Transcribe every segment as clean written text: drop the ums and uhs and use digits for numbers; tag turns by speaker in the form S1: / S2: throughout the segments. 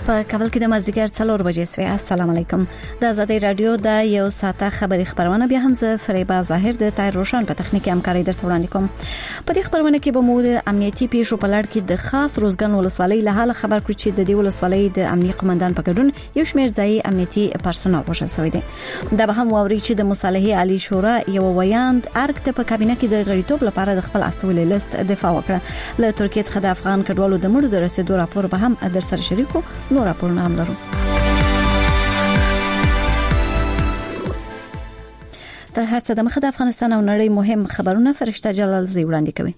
S1: په کابل کې د مازدیګر 4 بجې سوی. السلام علیکم. د آزادۍ رادیو د یو ساعته خبری خبرونه بیا هم زه فریبا ظاهر د تایر روشن په تخنیکی همکاري درته وړاندې کوم. په دې خبرونه کې به مو د امنیتي پیښو په لړ کې د خاص روزګان ولسوالۍ له حاله خبر کړو چې د دې ولسوالۍ د امنیتي قومندان په ګډون یو شمېر ځایي امنیتي پرسونل وژل شوی دی. دا به هم واوري چې د مصالحې عالی شورا یو ویاند ارګ ته په کابینه کې د غړیتوب لپاره د خپل استویل لیست دفاع وکړه. له ترکیه څخه د افغان کډوالو د مړو د رسیدو راپور به هم در سره شریکو. نور راپورونه هم لرو. تر هر څه د مخه د افغانستان او نړۍ مهم خبرونه فرشته جلال زی وړاندې کوي.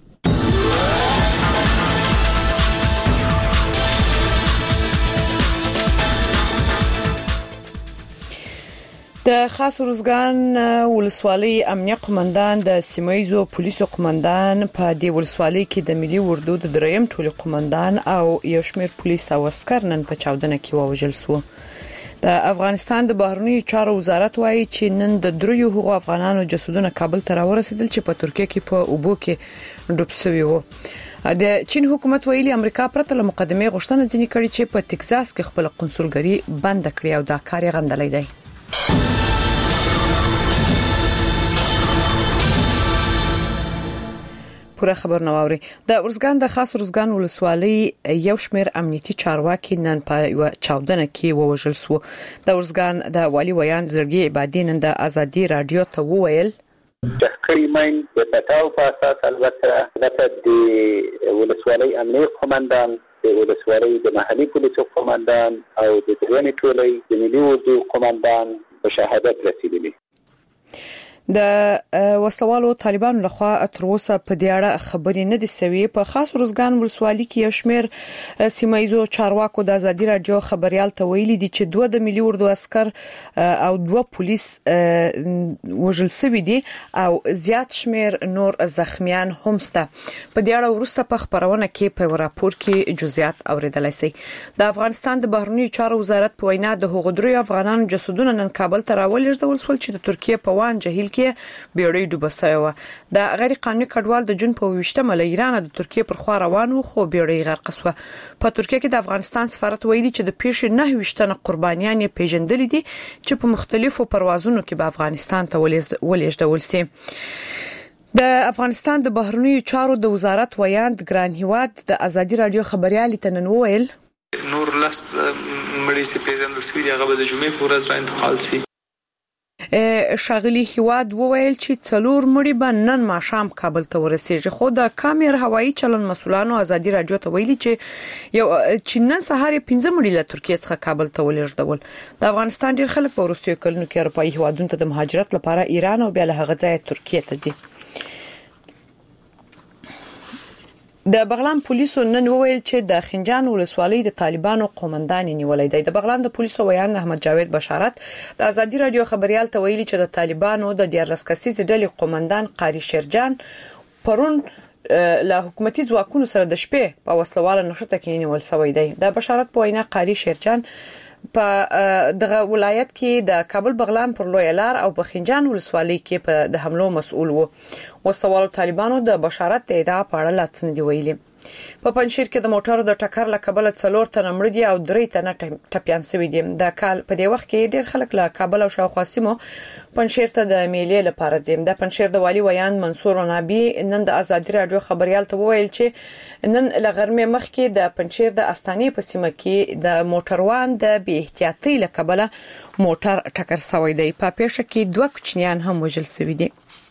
S2: د خاص روزګان ولسوالۍ امنیه قومندان د سیمایزو پولیسو قومندان په دې ولسوالۍ کې د ملي اردو د دریم ټولي قومندان او یو شمېر پولیس او عسكر نن په چاودنه کې ووژل شو. د افغانستان د بهرنیو چارو وزارت وایي چې نن د دریو هغو افغانانو جسدونه کابل ته راورسېدل چې په ترکیه کې په اوبو کې ډوب شوي وو. د چین حکومت ویلي امریکا پرته له مقدمې غوښتنه ځینې کړې چې په ټکزاس کې خپل قونسلګري بند کړي او دا کار یې غندلی دی. پوره خبر نواوري. د ارزګان د خاص ارزګان ولسوالۍ یو شمېر امنیتي چارواکي نن په چاودنه کې ووژل شو. د ارزګان د والی ویان زړګي عبادي نن د ازادي رادیو ته وویل
S3: تقریبا د پتاو په اساس البته د ولسوالۍ امنیتي قومندان د ولسوالۍ د محلي پولیسو قومندان او د درېنې ټولۍ د ملي اردو قومندان په شهادت رسیدلی.
S2: د وسوالو طالبانو لخوا تر اوسه په دې اړه خبرې نه دي شوي. په خاص روزګان ولسوالۍ کې یو شمېر سیمایزو چارواکو د ازادي رادیو خبريال ته ویلي دي چې 2 د ملي اردو عسكر او 2 پولیس وژل شوي دي او زیات شمېر نور زخمیان هم شته. په دې اړه ورسته په خبرونه کې په راپور کې جزئیات اوریدلای شي. د افغانستان د بهرنیو چارو وزارت په وینا د هغو درې افغانانو جسدونه نن کابل ته راولېږدول شول چې د ترکیه په وان جهیل کې بیړۍ ډوبه شوې و. د غیر قانوني کډوال د جون په 28مه له ایران د ترکیه پر خوا روان و خو بیړۍ غرق شوه. په ترکیه کې د افغانستان سفارت ویلي چې د پیښې 29 قربانیان یې پیژندل دي چې په مختلفو پروازونو کې به افغانستان ته ولېږدول شي. د افغانستان د بهرنیو چارو د وزارت ویاند ګران هیواد د ازادي رادیو خبريال ته نن وویل
S4: نور لست مړي چې پیژندل شوي دي هغه به د جمعې په ورځ را انتقال شي.
S2: شاغلی هیواد وویل چې 4 مړي به نن ماښام کابل ته ورسېږي. خو د کامیر هوایی چلن مسولانو ازادي رادیو ته ویلي چې نن سهار 15 مړي له ترکیه څخه کابل ته ولېږدول. د افغانستان ډیر خلک په وروستیو کلونو کې اروپایي هیوادونو ته د مهاجرت لپاره ایران او بیا له هغه ځایه ترکیه ته ځي. د بغلان پولیسو نن وویل چې د خنجان ولسوالۍ د طالبانو قومندان نیولې دی. د بغلان د پولیسو ویان احمد جاوید بشارت د ازادي رادیو خبريال ته ویلي چې د طالبانو د 14 کسیز ډلې قومندان قاری شیرجان پرون له حکومتي ځواکونو سره د شپې په وسلواله نښته کې نیول شوی دی. د بشارت په وینا قاری شیرجان په دغه ولایت کې د کابل بغلان پر لوی لار او په خنجان ولسوالۍ کې په د حملو مسؤل وو. وسوالو طالبانو د بشارت د ادعا په اړه لاڅ نه دی ویلي. په پنځشیر کې د موټرو د ټکر له کابل 4 تنه مړ دي او 3 تنه ټپيان شوي دي. د کال په دې وخت کې ډېر خلک له کابل او شاوخوا سیمو پنځشیر ته د میلې لپاره ځي. د پنځشیر د والی ویان منصور نبی نن د ازادي رادیو خبريال ته وویل چې نن لغرمه مخکې د پنځشیر د استانې په سیمه کې د موټروان د بی احتیاطۍ له کابل موټر ټکر شوی دی. په پیښه کې 2 کوچنیان هم وژل شوي دي.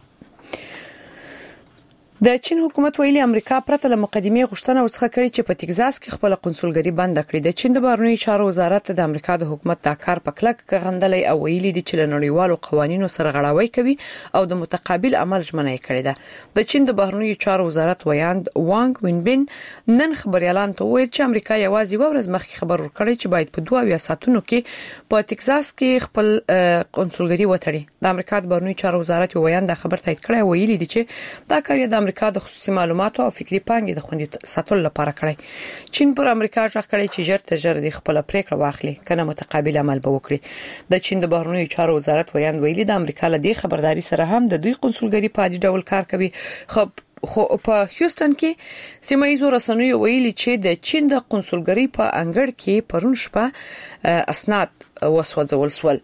S2: د چین حکومت ویلي امریکا پرته له مقدمې غوښتنه ورڅخه کړې چې په ټکزاس کې خپل قونسلګري بند کړي. د چین د بهرنیو چارو وزارت د امریکا د حکومت دا کار په کلک غندلې او ویلي دي چې له نړیوالو قوانینو سره غړاوي کوي او د متقابل عمل ژمنه کړې ده. د چین د بهرنیو چارو وزارت ویاند وانګ وینبین نن خبريالان ته ویل چې امریکا یوازې ورځ مخکې خبر ورکړی چې باید په 2 ساعتونو کې په ټکزاس کې خپل قونسلګري وتړي. د امریکا د بهرنیو چارو وزارت ویاند دا خبر تایید کړی او ویلي دي چې دا کار د امریکا د خصوصي معلوماتو او فکری پانګې د خوندي ساتلو لپاره کړی. چین پر امریکا ځخ کړی چې ژر تر ژره د خپل پریکړه واخلي کنه متقابل عمل به وکړي. د چین د بهرنیو چارو وزارت ویاند ویلي د امریکا له دې خبرداري سره هم د دوی قونسلګري په عادي ډول کار کوي. خو په هیوستن کې سیمه ییزو رسنیو ویلي چې د چین د قونسلګری په انګړ کې پرون شپه اسناد وسوځول شول.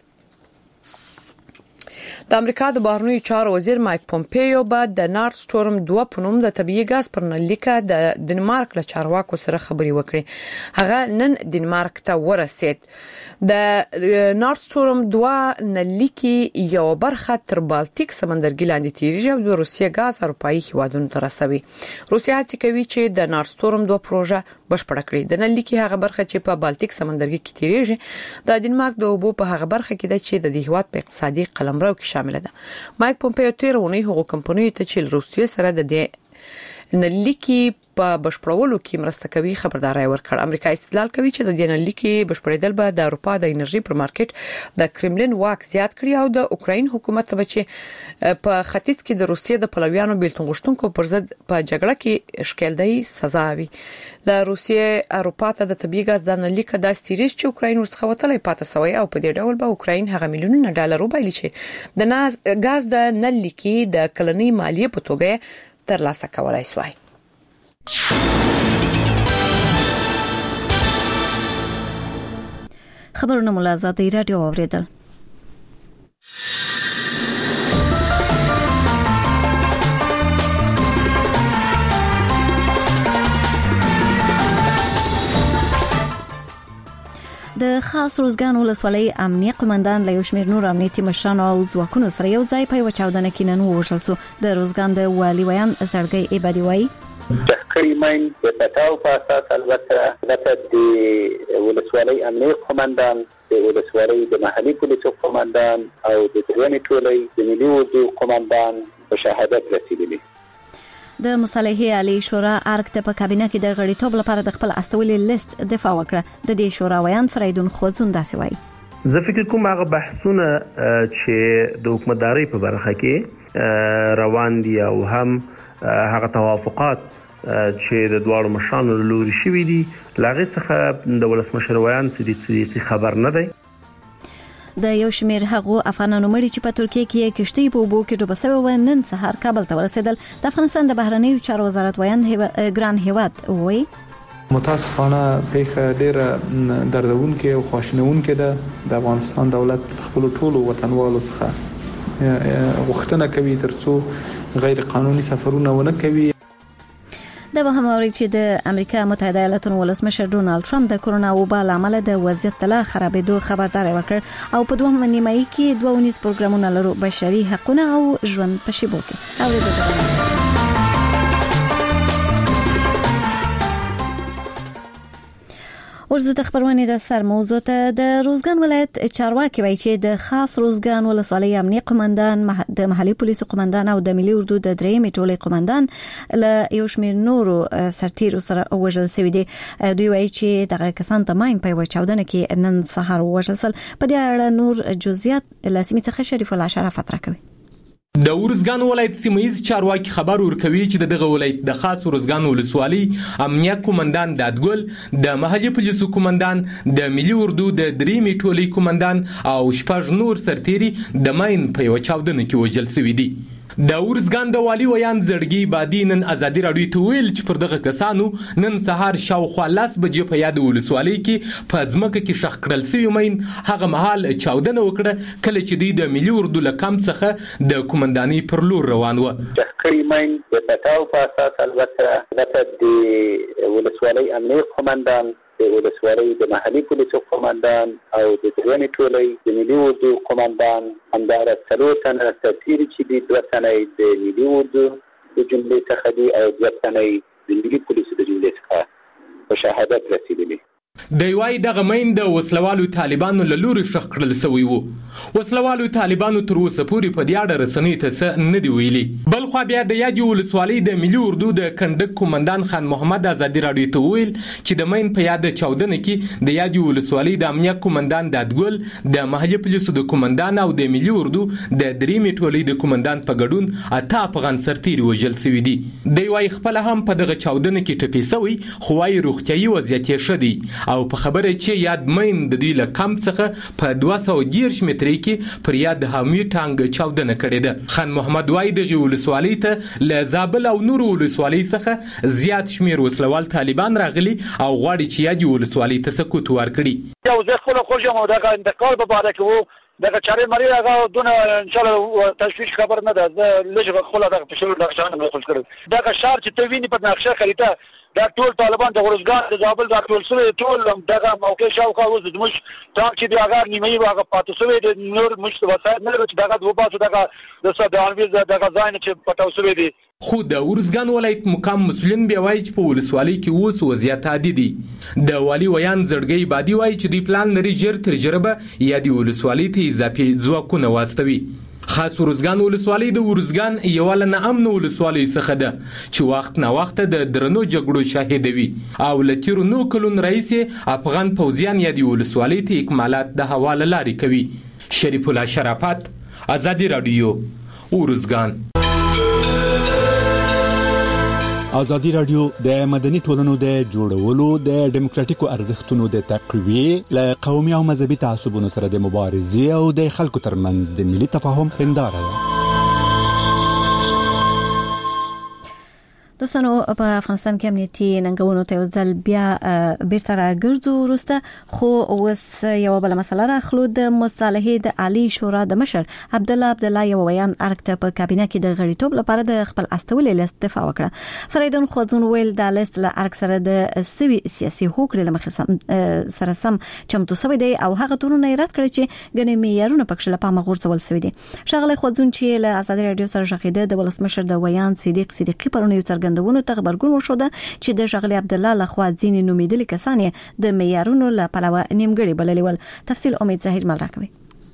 S2: د امریکا د بهرنیو چارو وزیر مایک پومپیو بعد د نارت سټورم 2 په نوم د طبيعي غاز پر نلیکه د ډنمارک له چارواکو سره خبري وکړي. هغه نن ډنمارک ته ورسید. د نارت سټورم 2 نلیکي یو برخه تر بالټیک سمندرګي لاندې تیریږي او د روسیې غاز اروپאי هیوادونو ته رسوي. روسیا هڅه کوي چې د نارت سټورم 2 پروژه بشپړه کړي. د نلیکي هغه برخه چې په بالټیک سمندرګي کې تیریږي د ډنمارک د اوبو په هغه برخه کې د چې د هیواد په اقتصادي قلمرو کې شامل ده. مایک پومپیو تیرونی هغو کمپنیو ته چې روسیې سره د دې نلیکي په بشپړولو کې مرسته کوي خبرداري ورکړ. امریکا استدلال کوي چې د دې نلیکي بشپړېدل به د اروپا د انرژي پر مارکیټ د کرملین واک زیات کړي او د اوکراین حکومت به چې په ختیځ کې د روسیې د پلویانو بیلتون غوښتونکو پر ضد په جګړه کې اشکالدهي سزا وي. د روسیې اروپا ته د طبيعي غاز د نلیکه د استریش چې اوکراین ورڅخه وتلې پاتې سوی او په دې ډول به اوکراین هغه میلیونونه ډالر وبایلي چې د غاز د نلیکي د کلنۍ مالیه په توګه ترلاسه کولای شي.
S1: خبرونه ملازمه رادیو اوریدل. د خاص روزګان ولسوالۍ امنیه قومندان له یو شمېر نور امنیتي مشرانو او ځواکونو سره یو ځای په چاودنه کې نن ووژل شو. د روزګان د والي ویان زړګي عبادي وایي
S3: تقریبا د پتاو په اساس البته د ولسوالۍ امنیه قومندان د ولسوالۍ د محلي پولیسو قومندان او د درېیمې ټولۍ د ملي اردو قومندان په شهادت رسیدلي.
S1: د مصالحې عالی شورا ارګ ته په کابینه کې د غړیتوب لپاره د خپل استولي لیست دفاع وکړه. د دې شورا ویان فریدون خوځون داسې وایي
S5: زه فکر کوم هغه بحثونه چې د حکومتداري په برخه کې روان دي او هم هغه توافقات چې د دوه مشرانو لوري شوي دي لاغه څخه د ولسمشر ویان چې خبر نه دی.
S1: د یو شمېر هغو افغانانو مړي چې په ترکیه کې کشتۍ په اوبو کې ډوبه شوی و نن سهار کابل ته ورسېدل. د افغانستان د بهرنیو چارو وزارت ویان ګران هیواد وایي
S6: متاسفانه پیښه ډېره دردونکې او خواشینونکې ده. د افغانستان دولت خپل ټولو وطنوالو څخه غوښتنه کوي ترڅو غیر قانوني سفرونه ونه کوي.
S1: د مهموري چې د امریکا متحده ایالاتونو ولسمشر ډونالد ټرمپ د کورونا وبا لامل د وضعیت له خرابېدو خبرداري ورکړ او په دوه نیمایي کې 2 پروګرامونه لرو بشري حقوقونه او ژوند په شیبو کې اوریدل. ورزو د خبرونه د سر موضوع ته د روزګان ولایت چارواکي وایي چې د خاص روزګان ولسوالۍ امنیه قومندان د محلي پولیسو قومندان او د ملي اردو د درېیمې ټولۍ قومندان له یو شمېر نورو سرتیرو سره وژل شوي دي. دوی وایي چې دغه کسان د ماین په چاودنه کې نن سهار وژل شول. په دې اړه نور جزئیات له سیمې څخه شریف الله شرافت راکوي.
S7: د ورزګان ولایت سیمایي چارواکي خبر ورکوي چې دغه ولایت د خاص ورزګان ولسوالۍ امنیه قومندان دادګل د محلي پولیسو قومندان د ملي اردو د درېیمې ټولۍ قومندان او شپږ نور سرتیري د ماین په یو چاودنه کې وژل شوي دي. د ورزګان د والي ویان زړګي بادي نن ازادي راډیو ته ویل چې پر دغه کسانو نن سهار شاوخوا 10 بجې په یاد ولسوالۍ کې په ځمکه کې شخ کړل شوی ماین هغه مهال چاودنه وکړه کله چې د ملي اردو لکم څخه د قومنداني پر لور روان و.
S3: تقریبا د پتاو په اساس البته د ولسوالۍ امنیه قومندان د ولسوالۍ د محلي پولیسو قومندان او د درېیمې ټولۍ د ملي اردو قومندان همدارس 3 تنه سرتیري چې دي 2 تنه د ملي اردو د جملې څخه دي او 2 تنه د ملي پولیسو د جملې څخه په شهادت رسیدلي.
S7: د یوای دغه مین د وسلوالو طالبانو له لوري شخ کړل شوی وو. وسلوالو طالبانو تر اوسه پورې په دې اړه رسنۍ ته څه نه دی ویلي. بل خو بیا د یادې ولسوالۍ د ملي اردو د کندک قومندان خان محمد ازادي راډیو ته ویل چې د مین په یاد چاودنه کې د یادې ولسوالۍ د امنیه قومندان دادګل د محلي پولیسو د قومندان او د ملي اردو د درېیمې ټولۍ د قومندان په ګډون 8 افغان سرتیري وژل شوي دي. د یوای خپل هم په دغه چاودنه کې ټپي شوی خو وايي روغتیايي وضعیت یې ښه دی او په خبره چې یاد مین د دوی له کمپ څخه په 210 متري کې پر یاد حامي ټانګ چاودنه کړې ده. خان محمد وای د ولسوالۍ ته له زابل او نور ولسوالۍ څخه زیات شمیر وسلوال طالبان راغلي او غواړي چې یاد ولسوالۍ ته سکوت ورکړي.
S8: یو ځکه خو خوشم او د انتقال په اړه کې دغه چارې مری هغه دونه ان شاء الله تشویش خبر نه ده. لږه خپل دغه په شروع دغه شان نه خوش کړ. دغه شهر چې ته ویني په نقشه خریده دا ټول طالبان د ورزګان د زابل د ټول سره ټول دغه موقع شاوخوا اوس د مش ټاک چې د هغه نیمه هغه پاتې شوی د نور مش وسایل نه چې دغه دوه باسو دغه د سودانویز دغه ځای نه چې پټاو شوی دی.
S7: خو د ورزګان ولایت مقام مسؤلین بیا وایي چې په ولسوالۍ کې اوس وضعیت عادي دی. د والی ویان زړګي بادي وایي چې دوی پلان لري ژر تر ژره به یا د ولسوالۍ ته اضافي ځواکونه واستوي. خاص ورزګان ولسوالۍ د ورزګان یو له امن ولسوالۍ څخه ده چې وخت نه وخت د درنو جګړو شاهد وي او لتیرو نو کلون رئیس افغان پوځیان یا د ولسوالۍ ته اکمالات د حواله لاري کوي. شریف الله شرافت، آزادی رادیو، ورزګان.
S9: آزادی رادیو د مدني ټولنو د جوړولو د دیموکراتیکو ارزښتونو د تقویه له قومي او مذهبي تعصبونو سره د مبارزې او د خلکو ترمنځ د ملي تفاهم هنداره ده.
S1: دوستانو په افغانستان کې امنیتي ننګونو ته ځل بیا بیرته راګرځو وروسته خو اوس یو بل مسله راخلو. د مصالحې د عالی شورا د مشر عبد الله یو ویان ارګ په کابینه کې د غړیتوب لپاره د خپل استولې لیست دفاع وکړه. فریدون خوځون ویل د لیست له ارګ سره د سوي سیاسي حقوق له مخې سره سم چمتو شوی دی او هغه تورونه رد کړی چې غنې معیارونه پکښ له پامه غورځول شوی دي. شغله خوځون چې له آزادي رادیو سره شخیده د ولسمشر د ویان صدیقي پرونه یو څرګندونه ته خبرګون وشوده چې د شغله عبد الله لخوا ځینې نومیدلي کسان د معیارونو له پلوه نیمګړي بللي ول. تفصیل امید ظاهر مل راکوي.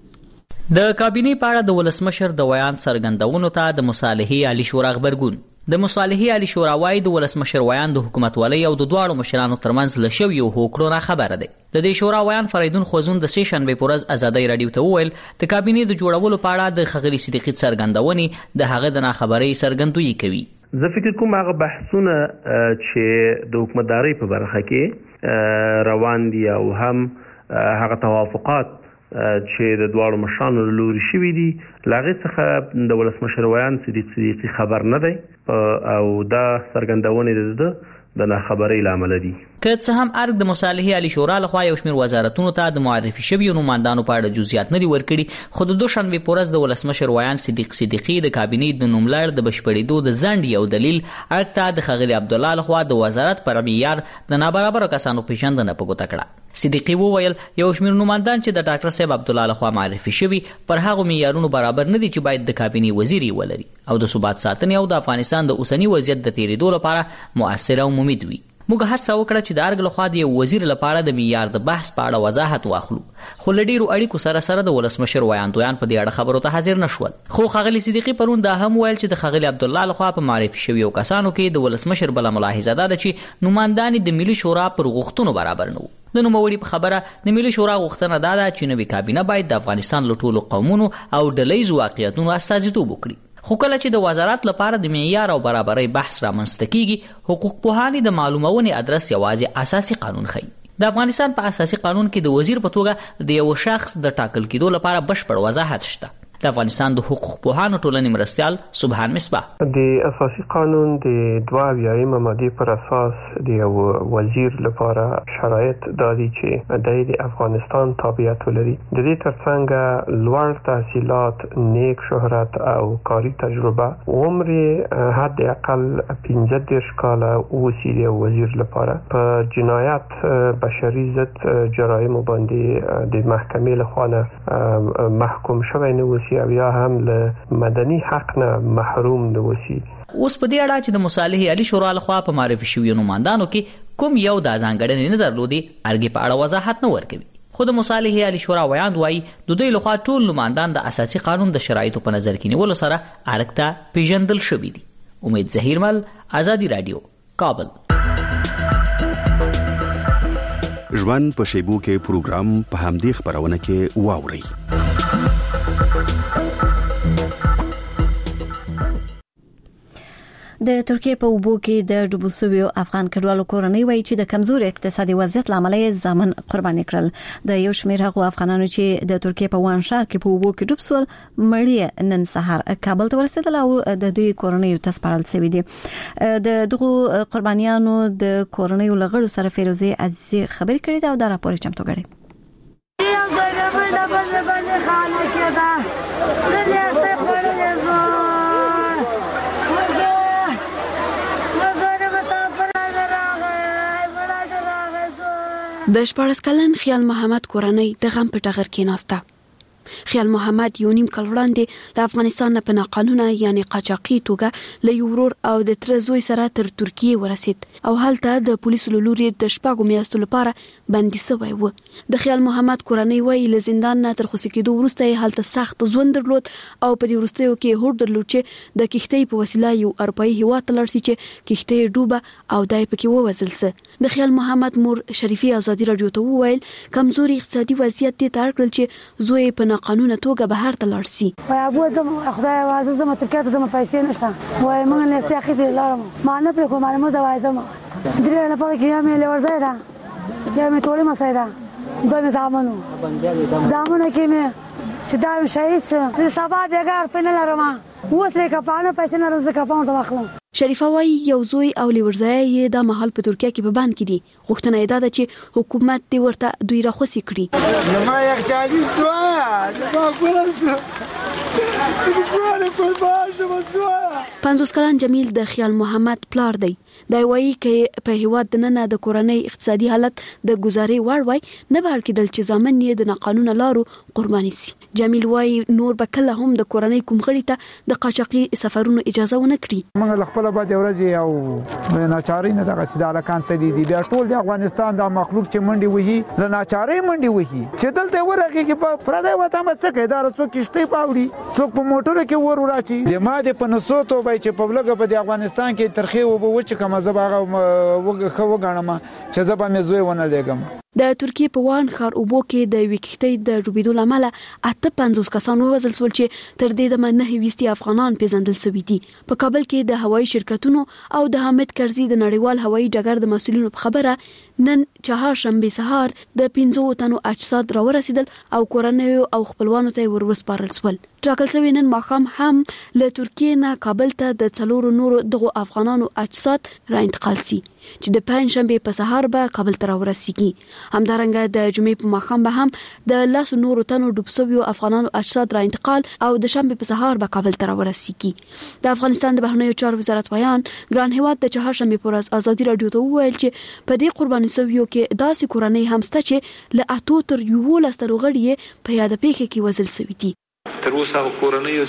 S10: د کابینې په اړه د ولسمشر د ویان څرګندونو ته د مصالحې عالی شورا خبرګون. د مصالحې عالی شورا وايي د ولسمشر ویان د حکومت ولې او د دواړو مشرانو ترمنځ لشوي او هوکړو خبره ده. د دې شورا ویان فریدون خوځون د سیشن به پورز آزادۍ رادیو ته وویل د کابینې د جوړولو په اړه د خغلی صدیقي څرګندونې د هغه د ناخبرۍ څرګندوي کوي.
S5: زه فکر کوم هغه بحثونه چې د حکومتداري په برخه کې روان دي او هم هغه توافقات چې د دواړو مشرانو لوري شوي دي لاغه څخه د ولسمشر ویان صدیقي خبر نه دی او دا څرګندونه د خبرې لامل دي.
S10: که څه هم ارګ د مصالحې عالی شورا لخوا یو شمېر وزارتونو ته د معرفي شویو نوماندانو په اړه جزئیات نه دي ورکړي خو د دوشنبه پورز د ولسمشر ویان صدیقي د کابینې د نوملړ د بشپړېدو د ځنډ یو دلیل ارګ ته د خغلی عبد الله لخوا د وزارت پر معیار د نابرابر کسانو پیژندنه په ګوته کړه. صدیقي وویل یو شمېر نوماندان چې د ډاکټر صاحب عبد الله لخوا معرفي شوی پر هغه معیارونو برابر نه دي چې باید د کابینې وزیر ولري او د ثبات ساتنې او د افغانستان د اوسنی وضعیت د تیریدو لپاره مؤثر او ممید وي. موږ هڅه وکړه چې د ارګ لخوا د یو وزیر لپاره د معیار د بحث په اړه وضاحت واخلو خو له ډیرو اړیکو سره د ولسمشر ویان په دې اړه خبرو ته حاضر نشول. خو خغلی صدیقي پرون دا هم ویل چې د خغلی عبد الله لخوا په معرفي شویو کسانو کې د ولسمشر بل ملاحظه ده چې نوماندان د ملي شورا پر غوښتنو برابر نه وو. د نوموړي په خبره د ملي شورا غوښتنه ده چې نوې کابینه باید د افغانستان له ټولو قومونو او ډلهییزو واقعیتونو استازیتوب وکړي. خو کله چې د وزارت لپاره د معیار او برابرۍ بحث رامنځته کیږي حقوق پوهانې د معلومونې ادرس یوازې اساسي قانون ښیي. د افغانستان په اساسي قانون کې د وزیر په توګه د یو شخص د ټاکل کېدو لپاره بشپړ وضاحت شته. د افغانستان د حقوق پوهانو ټولنې مرستیال سبحان مصباح
S11: د اساسي قانون د 22 ماده پر اساس د یو وزیر لپاره شرایط دادي چې د افغانستان تابعیت ولري. د دې ترڅنګ لوړ تحصیلات، نیک شهرت او کاری تجربه، عمر حد اقل 15 کاله اوسي د وزیر لپاره په جنایت بشري ضد جرایم باندې د محکمې لخوا محکوم شوی نه وسی او یا هم له مدني حق نه محروم نه وسی.
S10: اوس په دې اړه چې د مصالحې عالی شورا لخوا په معرفي شویو نوماندانو کې کوم یو د ځانګړنې نه درلودي ارګي په اړه وضاحت نه ورکوي. خو د مصالحې عالی شورا ویاند وایي د دوی لخوا ټول نوماندان د اساسي قانون د شرایطو په نظر کې نیولو سره ارګ ته پیژندل شوي دي. امید ظهیر مل، آزادی رادیو، کابل.
S12: ژوند په شیبو کې پروګرام په همدې خبرونه کې واوري.
S1: د ترکیه په اوبو کې د ډوبو شویو افغان کډوالو کورنۍ وایي چې د کمزوري اقتصادي وضعیت لامل یې ځامن قرباني کړل. د یو شمېر هغو افغانانو چې د ترکیه په وان ښار کې په اوبو کې ډوب شول مړی نن سهار کابل ته ورسېدل او د دوی کورنۍ ته سپارل شوی دي. د دغو قربانیانو د کورنۍ لغړو سره فیروزه عزیزي خبرې کړې ده او دا راپور چمتو کړی.
S13: د 14 کلن خیال محمد کورنۍ د غم په ټغر کې ناسته. خیال محمد یو نیم کال وړاندې د افغانستان نه په ناقانونه یعنی قاچاقي توګه له یو ورور او د تر زوی سره تر ترکیه ورسید او هلته د پولیسو له لوري د شپږو میاشتو لپاره بندي شوی و. د خیال محمد کورنۍ وایي له زندان نه تر خلاص کېدو وروسته هلته سخت ژوند درلود او په دې وروستیو کې هوډ درلود چې د کښتۍ په وسیله یو اروپایي هیواد ته لاړ شي چې کښتۍ ډوبه او دای پکې ووځل سه. د خیال محمد مور شریفي ازادي رادیو ته وویل کمزوري اقتصادي وضعیت دې تار کړل چې زوی په قانون توګه بهر ته لاړ شي.
S14: وای ابو زم خدای واسه زم ترکیه ته زم پیسې نشته وای موږ نه استخې دي لاړم ما نه په کومه مو زوای زم درې نه پاره کې مې لور زایدا یا مې ټوله مسایدا دوی زامنو کې مې چې دا شهید شه سبا بیګار په نه لرم اوسه کپانه پیسې نه رزه کپانه ته واخلم.
S13: شریفه وایي یو زوی او لورزای یې د محل په ترکیه کې په بند کې دي. غوښتنه یې ده چې حکومت دې ورته دوی راخوسي کړي.
S15: ما یخچالي سوا ما ګورم
S13: 50 کلن جمیل د خیال محمد پلار دی. دا وایي چې په هیواد د نن د کورنۍ اقتصادي حالت د گزارې وړ وای نه بهر کېدل چې ځامن یې د ناقانونه لارو قرباني سي. جمیل وایي نور به کله هم د کورنۍ کوم غړي ته د قاچاقي سفرونو اجازه ونه کړي.
S15: موږ خپل بعد ورځ او ناچاري نه دغه سیده الکان ته دي بیا ټول د افغانستان د مخلوق چې منډي وهي له ناچاري منډي وهي چې دلته ورغه کې په پردې وته مڅ کې دا څوک کشته پاوړي څوک په موټر کې ور وراشي د ما د پنسوتو به چې په بلګه په افغانستان کې ترخی وبو چې کوم زباغه وګه وګڼم چې زبا مې زوی ونه لګم.
S13: د ترکیه په وان ښار اوبو کې د وکښتۍ د ډوبېدو لامل 58 کسان ووژل شول چې تر دې دمه 9 افغانان پیژندل شوي دي. په کابل کې د هوایي شرکتونو او د حامد کرزي د نړیوال هوایي ډګر د مسؤلینو په خبره نن چهارشنبه سهار د 15 تنو اجساد راورسېدل او کورنۍ او خپلوانو ته ورسپارل شول. ټاکل شوی نن ماښام هم له ترکیه نه کابل ته د 4 نورو دغو افغانانو اجساد را انتقال شي چې د پنځشنبه په سهار به کابل ته راورسیږي. همدارنګه د جمعې په ماښام به هم د 10 نورو تنو ډوب شویو افغانانو اجساد را انتقال او د شنبه په سهار به کابل ته راورسیږي. د افغانستان د بهرنیو چارو وزارت بیان ګران هیواد د چهارشنبه په ورځ ازادي رادیو ته وویل چې په دې قرباني شویو کې داسې کورنۍ هم شته چې له 8 تر 11 تر غړي په یاد پیښه کې وژل شوي دي.
S4: تر اوسه کورنۍ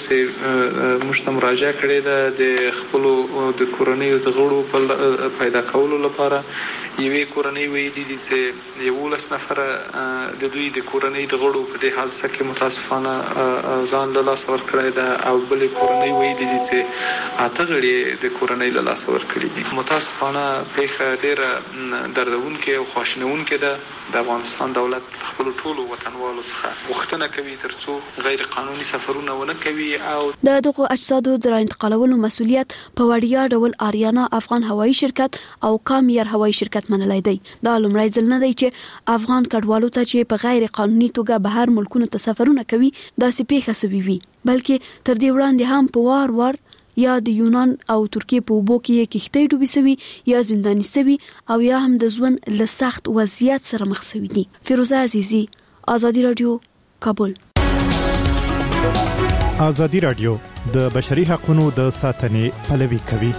S4: سه مشته مراجعه کړې ده د خپل د کورنۍ د غړو په پیدا کولو لپاره. یوې کورنۍ ویلي دي چې 11 نفر د دوی د کورنۍ د غړو په دې حال سره کې متاسفانه ځان له لاس ور کړی ده او بلې کورنۍ ویلي دي چې 8 غړي د کورنۍ له لاس ور کړی دي. متاسفانه پیښه ډیره دردونکې او خواشینونکې ده. د افغانستان دولت خپل ټولو وطنوالو څخه غوښتنه کوي ترڅو غیر قانوني سفرونه ونه کوي او
S13: د دغو اجسادو د انتقالولو مسؤلیت په وړیا ډول آریانا افغان هوایي شرکت او کامیر هوایي شرکت منلای دی. دا لومړی ځل نه دی چې افغان کډوالو ته چې په غیر قانوني توګه بهر ملکونو ته سفرونه کوي داسې پیښه شوې وي، بلکې تر دې وړاندې هم په وار یا د یونان او ترکیه په اوبو کې کښتۍ ډوبې شوي یا زنداني شوي او یا هم د ژوند له سخت وضعیت سره مخ شوي دي. فیروزه عزیزي، ازادي رادیو، کابل.
S16: ازادي رادیو د بشري حقوقو د ساتنې پلوي کوي.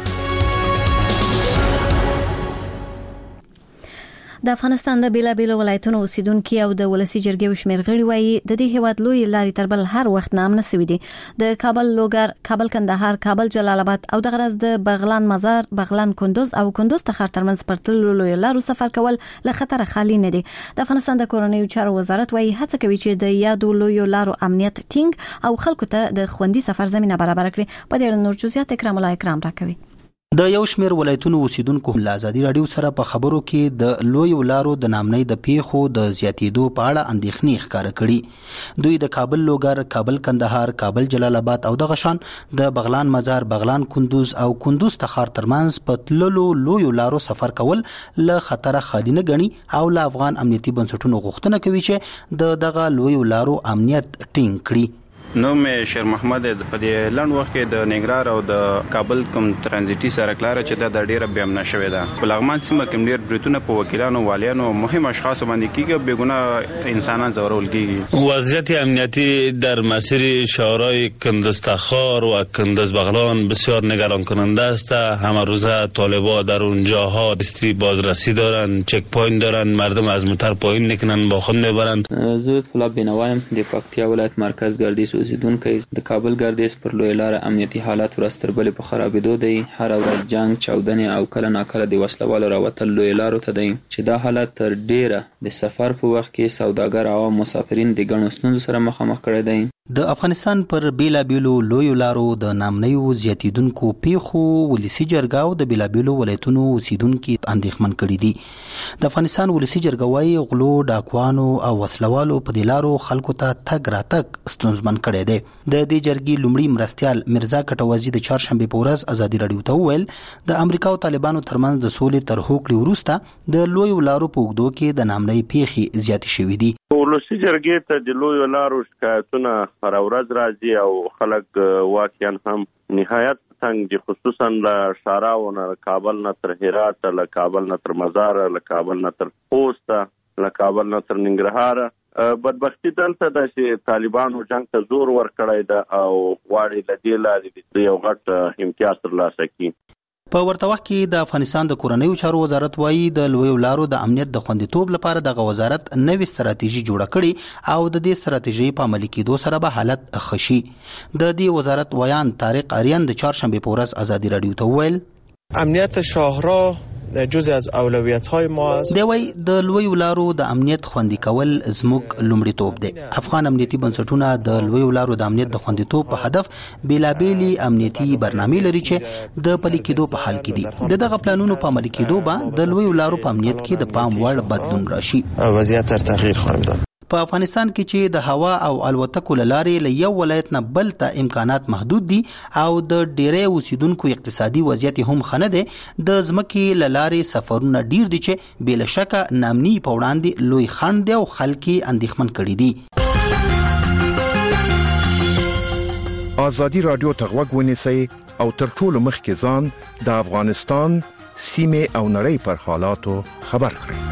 S1: د افغانستان د بیلابیلو ولایتونو اوسیدونکو او د ولسی جرګې وشمیر غړي وایي د دې هیواد لوی لارې تربل هر وخت نامنه سوي دي. د کابل لوګر، کابل کندهار، کابل جلال آباد او د غرض د بغلان مزار، بغلان کندوز او کندوز تخار ترمنځ پرتلو لوی لارو سفر کول له خطر خالی نه دي. د افغانستان د کورنیو چارو وزارت وایي هڅه کوي چې د یادو لوی لارو امنیت ټینګ او خلکو ته د خوندي سفر زمينه برابر کړي. په دې اړه نور جزئیات اکرام الله اکرام راکوي.
S17: د یو شمېر ولایتونو اوسیدونکو له ازادي راډیو سره په خبرو کې د لوی لارو د نامنۍ د پیښو د زیاتېدو په اړه اندېښنې ښکاره کړي. دوی د کابل لوګر، کابل کندهار، کابل جلال آباد او دغه شان د بغلان مزار، بغلان کندوز او کندوز تخار ترمنځ په تللو لوی لارو سفر کول له خطره خالي نه ګڼي او له افغان امنیتي بنسټونو غوښتنه کوي چې د دغه لوی لارو امنیت ټینګ کړي.
S18: نو مې شیر محمد په دې لند وخت کې د نګرار او د کابل کوم ترانزیټي سړک لار چې د ډیره بیا امن شوې ده. په لغمان سیمه کې ډیر بریټونه په وکیلانو والیانو مهم اشخاص باندې کیږي، بیگونه انسانان زورول کیږي.
S19: وضعیت امنیتی در مسیر شهرهای کندز تخار و کندز بغلان بسیار نگران کننده است. همه روزه طالبا در اونجاها استری بازرسی دارن، چک پوینت دارن، مردم از موتر پایین نکنن، با خود میبرند.
S20: زه طلب بنوایم د پکتیا ولایت مرکز ګردیز اوسیدونکی د کابل ګردیز پر لوی لار امنیتي حالات ورځ تر بلې په خرابېدو دی. هر ورځ جنگ، چاودنې او کله ناکله د وسلوالو راوتل لوی لارو ته دی چې دا حالت تر ډیره د سفر په وخت کې سوداګر او مسافرین د ګڼو ستونزو سره مخامخ کړی دی.
S17: د افغانستان پر بیلابیلو لویو لارو د نامنیو زیاتیدونکو پیښو ولسی جرګه او د بیلابیلو ولایتونو اوسیدونکو اندېښمن کړي دي. د افغانستان ولسی جرګه وايي غلو، ډاکوانو او وسلوالو په دې لارو خلکو ته تګ راتګ ستونزمن کړی دی. د دې جرګې لومړي مرستیال مرزا کټوازی د چهارشنبه په ورځ ازادي راډیو ته وویل د امریکا او طالبانو ترمنځ د سولې تر هوکړې وروسته د لویو لارو په اوږدو کې د نامنۍ پیښې زیاتې شوې دي.
S21: ولسی جرګې ته د لویو لارو شکایتونه هر ورځ راځي او خلک واقعا هم نهایت څنګه دي، خصوصا له شاراو نه، کابل نه تر هرات، له کابل نه تر مزار، له کابل نه تر خوست، له کابل نه تر ننګرهار. بدبختی دلته د چې طالبانو جنگ ته زور ورکړی ده او غواړي له دې لارې د یو غټ امتیاز ترلاسه کړي.
S17: په ورته وخت کې د افغانستان د کورنیو چارو وزارت وايي د لویو لارو د امنیت د خوندیتوب لپاره دغه وزارت نوې ستراتیژي جوړه کړې او د دې ستراتیژي په عملي کېدو سره به حالت ښه شي. د دې وزارت ویان طارق آریان د چهارشنبه په ورځ ازادي راډیو ته وویل
S22: امنیت شاهراه جزء از اولویت‌های ما است.
S17: دی وای د لویو لارو د امنیت خوندي کول زموږ لومړیتوب دی. افغان امنیتي بنسټونه د لویو لارو د امنیت د خوندیتوب په هدف بیلابېلي امنیتي برنامې لري چې د پلي کېدو په حال کې دي. دغه پلانونو په عملي کېدو به د لویو لارو په امنیت کې د پام وړ بدلون راشي.
S22: وضعیت تر تغییر خواهیم داد.
S17: په افغانستان کې چې د هوا او الوتکو لارې له یو ولایت نه بل ته امکانات محدود دي او د ډېری اوسیدونکو اقتصادي وضعیت هم ښه نه دی، د ځمکې له لارې سفرونه ډیر دي چې بې له شکه نامني په وړاندې لوی خنډ دی او خلک یې اندېښمن کړي دي.
S23: ازادي راډیو ته غوږ ونیسئ او تر ټولو مخکې ځان د افغانستان سیمې او نړۍ پر حالاتو خبر کړئ.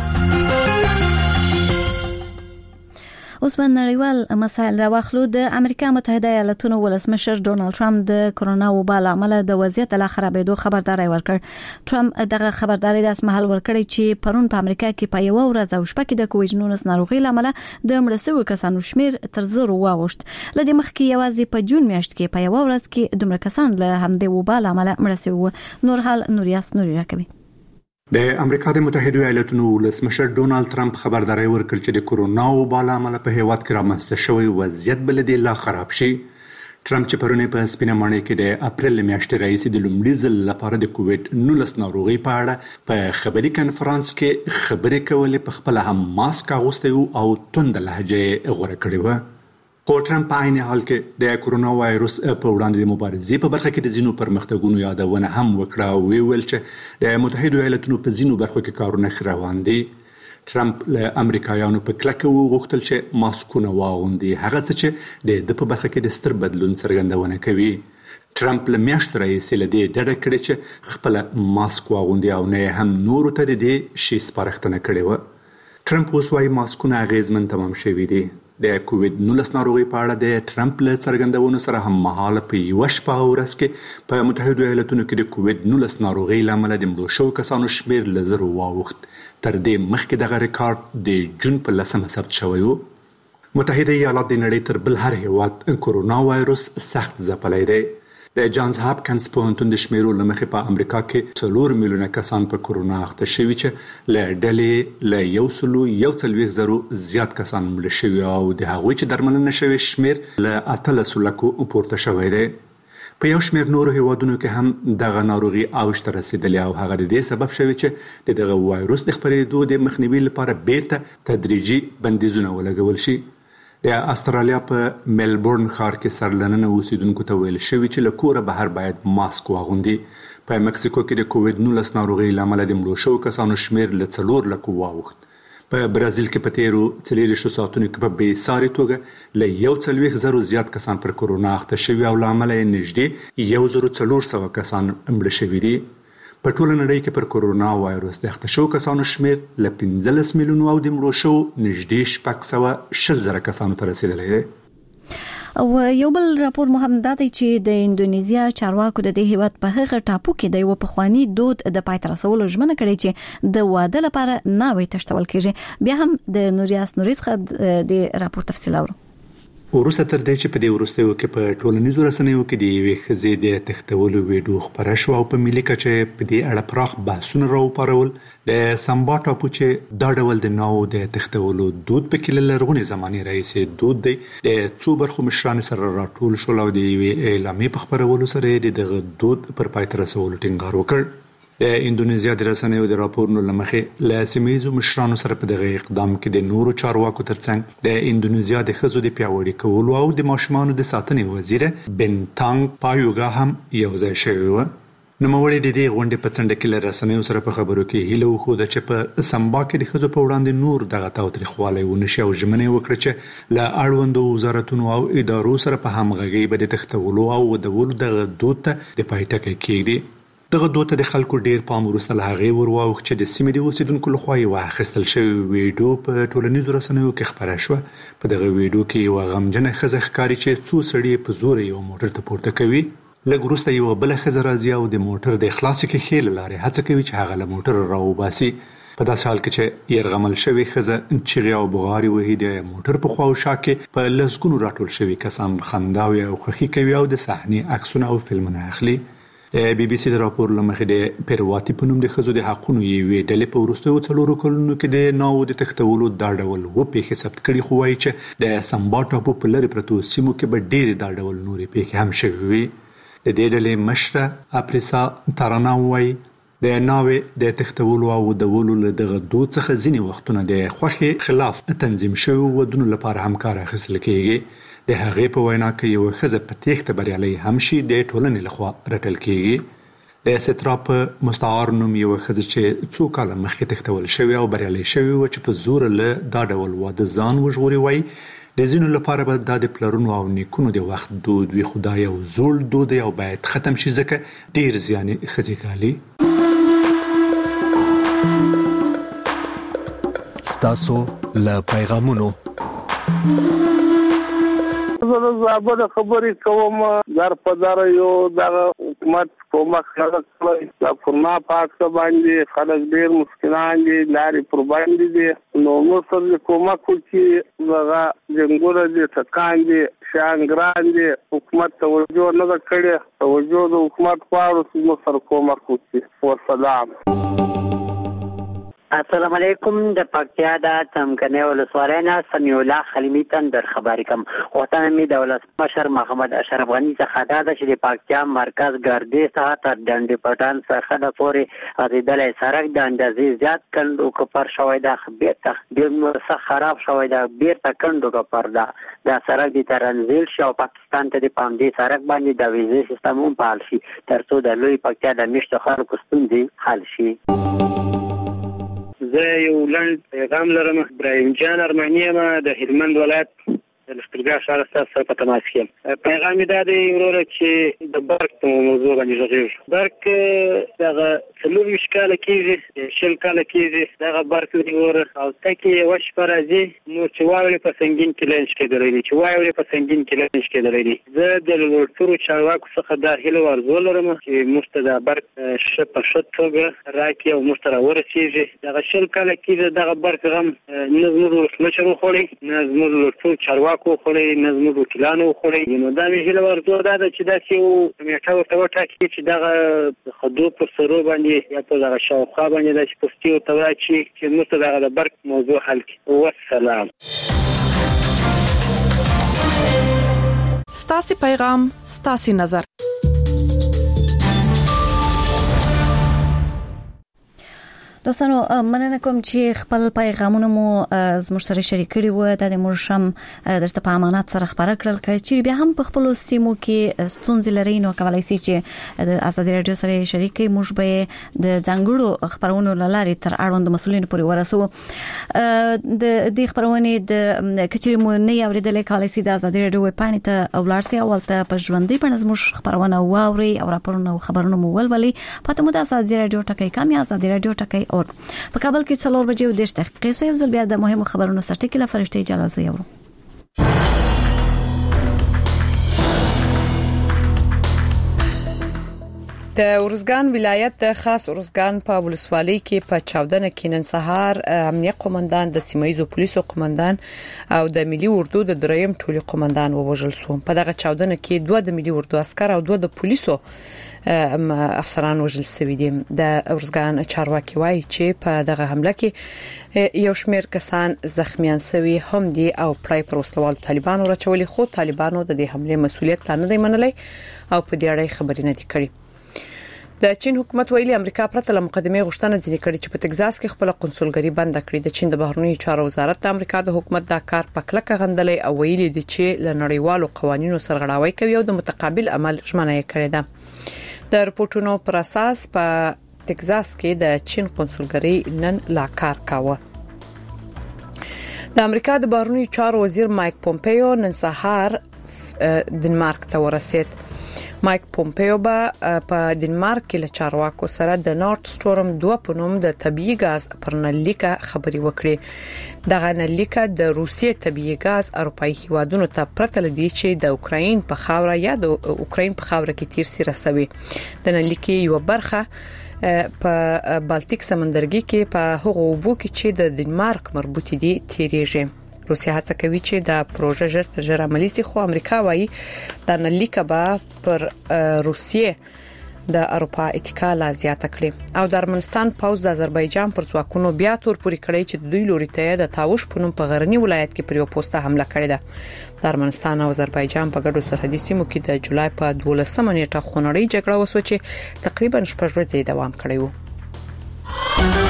S1: اوس باندې نړیوال مسایل راوخلو. د امریکا متحده ایالاتونو ولسمشر ډونالد ټرمپ د کرونا وبا له امله د وضعیت له خرابېدو خبرداري ورکړ. ټرمپ دغه خبرداري د اسمحال ورکړی چې پرون په امریکا کې په یو ورځ او شپه کې د کووډ-19 ناروغي له امله د مړ شویو کسانو شمیر تر 0 واوښت. لدې مخکې یوازې په جون میاشت کې په یو ورځ کې دومره کسان له همدې وبا له امله مړ شوي. نور حال نوریاس نوري راکوي.
S24: د امریکا د متحده ایالاتونو ولسمشر ډونالد ټرمپ خبرداري ورکړ چې د کرونا وبا له امله په هیواد کې رامنځته شوی وضعیت بل دی لا خراب شي. ټرمپ چې پرونه په سپینه ماڼۍ کې د اپریل میاشتې راهیسې د لومړي ځل لپاره د کووډ-19 ناروغي په اړه په خبري کانفرنس کې خبرې کولې، په خپل هم ماسک اغوستی او توند لهجه غوړه کړې و. خو ټرمپ په عین حال کې د کرونا وایروس په وړاندې د مبارزې په برخه کې د ځینو پرمختګونو یادونه هم وکړه او ویل چې د متحده ایالاتونو په ځینو برخو کې کارونه ښه روان دي. ټرمپ له امریکایانو په کلکه وغوښتل چې ماسکونه واغوندي، هغه څه چې د په برخه کې د ستر بدلون څرګندونه کوي. ټرمپ له میاشتې راهیسې له دې ډډه کړې چې خپل ماسک واغوندي او نه هم نورو ته د دې شي سپارښتنه کړې وه. ټرمپ اوس وايي ماسکونه اغېزمن تمام شوي دي. د کووډ-19 ناروغي په اړه د ټرمپ له څرګندونو سره هم مهاله په یو شپه او ورځ کې په متحده ایالاتونو کې د کووډ-19 ناروغي لامل د مړو شویو کسانو شمیر له 0 واوښت. تر دې مخکې دغه ریکارډ د جون په 10 ثبت شوی و. متحده ایالات د نړۍ تر بل هر هیواد کرونا وایروس سخت ځپلی دی. د جانز هاپکنز پوهنتون د شمیرو له مخې په امریکا کې 4 میلیونه کسان په کرونا اخته شوي چې له ډلې له 140,000 زیات کسان مړه شوي او د هغوی چې درملنه شوي شمیر له 800 لکو پورته شوی دی. په یو شمېر نورو هیوادونو کې هم دغه ناروغي اوج ته رسیدلې او هغه د دې سبب شوی چې دغه وایروس د خپرېدو د مخنیوي لپاره بیرته تدریجي بندیزونه ولګول شي. د استرالیا په ملبورن ښار کې سرلننه اوسیدونکو ته ویل شوی چې له کوره بهر باید ماسک واغوندي. په مکسیکو کې د کووډ-19 ناروغي لامل د مړو شوو کسانو شمېر له 4 لکو واوښت. په برازیل کې په تیرو 24 ساعتونو کې په بېساري توګه له 140,000 زیات کسان پر کورونا اخته شوي او له امله یې نږدې 1,400 کسان مړه شوي دي. په ټوله نړۍ کې پر کورونا وایروس د اخته شوو کسانو شمېر له 15 میلیونو او د مړو شوو نږدې 620,000 کسانو ته رسیدلی دی.
S1: او یو بل راپور مهم دی چې د اندونیزیا چارواکو د دې هیواد په هغه ټاپو کې د یو پخوانی دود د پای ته رسولو ژمنه کړې چې د واده لپاره ناوې تشتول کېږي. بیا هم د نوریاس څخه د راپور تفصیل اورو.
S24: وروسته تر دې چې په دې وروستیو کې په ټولنیزو رسنیو کې د یوې ښځې د تښتولو ویډیو خپره شوه او په ملي کچه په دې اړه پراخ بحثونه راوپارول. د سامبا ټاپو چې دا ډول د ناوو د تښتولو دود پکې له لرغونې زمانې راهیسې دود دی، د څو برخو مشران سره راټول شول او د یوې اعلامیې په خپرولو سره د دغه دود پر پای ته رسولو ټینګار وکړ. د اندونیزیا د رسنیو د راپورونو له مخې له سیمه‌ییزو مشرانو سره په دغه اقدام کې د نورو چارواکو ترڅنګ د اندونیزیا د ښځو د پیاوړي کولو او د ماشومانو د ساتنې وزیر بنتانګ پایوګا هم یو ځای شوی و. نوموړي د دې غونډې په څنډه کې له رسنیو سره په خبرو کې هیله وښوده چې په سمبا کې د ښځو په وړاندې نور دغه تاوتریخوالی ونه شي او ژمنه یې وکړه چې له اړوندو وزارتونو او ادارو سره په همغږۍ به د تښتولو او ودولو دغه دود ته د پای ټکی کېږدي. دغه دود ته د خلکو ډیر پام وروسته له هغې ور واوښت چې د سیمې د اوسیدونکو لخوا یوه اخیستل شوې ویډیو په ټولنیزو رسنیو کې خپره شوه. په دغه ویډیو کې یوه غمجنه ښځه ښکاري چې څو سړي په زوره یو موټر ته پورته کوي. لږ وروسته یوه بله ښځه راځي او د موټر د خلاصې ښیښې له لارې هڅه کوي چې هغه له موټره راوباسي. په داسې حال کې چې یرغمل شوې ښځه چیغې او بغارې وهي، د موټر په خوا او شا کې په لسګونو راټول شوي کسان خنداوې او خوښي کوي او د صحنې عکسونه او فلمونه اخلي. بي بي سي د راپور له مخې د پیرواتي په نوم د ښځو د حقونو یوې ډلې په وروستیو 4 کلونو کې د ناوو د تښتولو دا ډول پیښې ثبت کړي، خو وایي چې د سمبا ټاپو په لرې پرتو سیمو کې به ډېرې دا ډول نورې پیښې هم شوې وي. د دې ډلې مشره اپریسا تارانا وایي د ناوې د تښتولو او ودولو له دغه دود څخه ځینې وختونه د خوښې خلاف تنظیم شوي ودونو لپاره هم کار اخیستل کېږي. د هغې په وینا کې یوه ښځه په تېښته بریالۍ هم شي د ټولنې لخوا رټل کېږي. د سترا په مستعار نوم یوه ښځه چې څو کاله مخکې تښتول شوې او بریالۍ شوې وه چې په زوره له دا ډول واده ځان وژغوري، وایي د ځینو لپاره به دا د پلرونو او نیکونو د وخت دود وي، خو دا یو زوړ دود دی او باید ختم شي ځکه ډېر زیان یې ښځې ګالي.
S2: ستاسو له پیغامونو
S3: زه د زابل خبرې کوم. در په در یو دغه حکومت کومک خلک کړی د کورونا په اړه باندې خلک ډېر مسکینان دي، لارې پر باندې دي. نو موږ سره کومک وکړي، دغه جنګونه دي، ټکان دي، شانګران دي، حکومت توجه نه ده کړې. توجه د حکومت غواړو چې موږ سره کومک وکړي. والسلام.
S6: السلام علیکم. د پکتیا د څمکنیو ولسوالۍ نه سمیع الله خلیمي تندر خبرې کوم. غوښتنه مې د ولسمشر محمد اشرف غني څخه دا ده چې د پکتیا مرکز ګردې څخه تر ډنډ پټان څخه پورې غځېدلی سړک د اندازې زیات کندو کپر شوی ده، بیرته ډېر سخت خراب شوی ده، بیرته کندو کپر ده. دا سړک د ترنزیل شي او پاکستان ته د په همدې سړک باندې د ویزې سیستم هم فعال شي تر څو د لوی پکتیا د میشتو خلکو ستونزې حل شي.
S8: زه یو لنډ پیغام لرم. ابراهیم جان ارماني یم د هلمند ولایت د لښکرګاه ښار ستاسو سره په تماس کې یم. پیغام مې دا دی وروره چې د برق په موضوع باندې غږېږو. برق دغه 24 کاله کېږي، 20 کاله کېږي دغه برق دی وروره، او تکې یوه شپه راځي نو چې واورې په سنګین کې لنچ کېدلی دي، چې واورې په سنګین کې لنچ کېدلی دي. زه د لوړپوړو چارواکو څخه دا هیله او ارزو لرم چې موږ ته دا برق ښه په ښه توګه راکړي او موږ ته راورسېږي. دغه 20 کاله کېږي دغه برق غم نه زموږ ولسمشر وخوړی، نه زموږ لوړپوړو چارواکو وخوړی، نه زموږ وکیلانو وخوړی. نو دا مې هیله او ارزو دا ده چې داسې یو کمیټه ورته وټاکي چې دغه خدو پر سرو باندې یا په دغه شاوخوا باندې داسې پوستې ورته واچي چې موږ ته دغه د برق موضوع حل کړي. والسلام.
S25: ستاسې پیغام ستاسې نظر.
S1: دوستانو مننه کوم چې خپل پیغامونه مو زموږ سره شریک کړي وو د مرشم درته په امانت سره خبره کړل چې بیا هم په خپل سیمو کې ستونزې لري نو کولای شي چې د آزادي رادیو سره شریک کړي موږ به د ځانګړو خبرونو لارې تر اړوند مسولینو پورې ورسو د دې خبرونه د کچېرې مو نه اوریدلې کولای شي د آزادي رادیو پاڼې ته ولارسي او ته په ژوندۍ په زموږ خبرونه واوري او راپورونه او خبرونه مو ولولي پته مو د آزادي رادیو ټکی کامیاب آزادي رادیو ټکی اور په کابل کې 4 بجې او 10 دقیقې سو یو ځل بیا د مهمو خبرونو سره ټکی لا فرشتي جلال زه یورو
S5: د ورزګان ولایت د خاص ورزګان په ولسوالۍ کې په چاودنه کې نن سهار امنیه قومندان د سیمایي پولیسو قومندان او د ملي اردو د دریم ټولي قومندان ووژل شو په دغه چاودنه کې 2 د ملي اردو عسكر او 2 د پولیسو افسران وژل شوي دي د ورزګان چارواکي وایي چې په دغه حمله کې یو شمېر کسان زخمیان شوي هم دي او پرای پر وسلوال طالبانو راچولي خو طالبانو د دې حمله مسؤلیت نه دی منلی او په دې اړه خبرې نه دي کړې د چین حکومت ویلي امریکا پرته له مقدمه غوښتنه ځنې کړې چې په تگزاس کې خپل قونسلګری بند کړي د چین د بهرنیو چارو وزارت د امریکا د حکومت دا کار په کلکه غندلې او ویلي دي چې له نړیوالو قوانینو سرغړاوي کوي او د متقابل عمل ژمنه یې کړې ده د رپورټونو پر اساس په تگزاس کې د چین قونسلګری نن لا کار کاوه د امریکا د بهرنیو چارو وزیر مایک پومپیو نن سهار دنمارک ته ورسید مایک پومپیو په دنمارک کې له چارواکو سره د نورت سټورم 2 په نوم د طبيعي غاز پرنلیکه خبري وکړي دغه نلیکه د روسیې طبيعي غاز اروپאי هیوادونو ته پرته لدی چې د اوکراین په خاوره یا د اوکراین په خاوره کې تیر سي رسوي د نلیکه یو برخه په بالټیک سمندرګي کې په هغو وبو کې چې د دنمارک مربوط دي تیریږي روسیا هڅه کوي چې دا پروژه ژر عملي شي خو امریکا وايي دا نلیکه به پر روسیې د اروپا اتکا لا زیاته کړي او د ارمنستان پوز د آذربایجان پر ځواکونو بیا تور پوری کړی چې دوی لوري ته د تاوش په نوم په غرنی ولایت کې پر یو پوسټه حمله کړې ده د ارمنستان او آذربایجان په ګډو سرحدي سیمو کې د جولای په 12 نیټه خونړۍ جګړه وسو چې تقریبا 6 ورځې دوام کړی و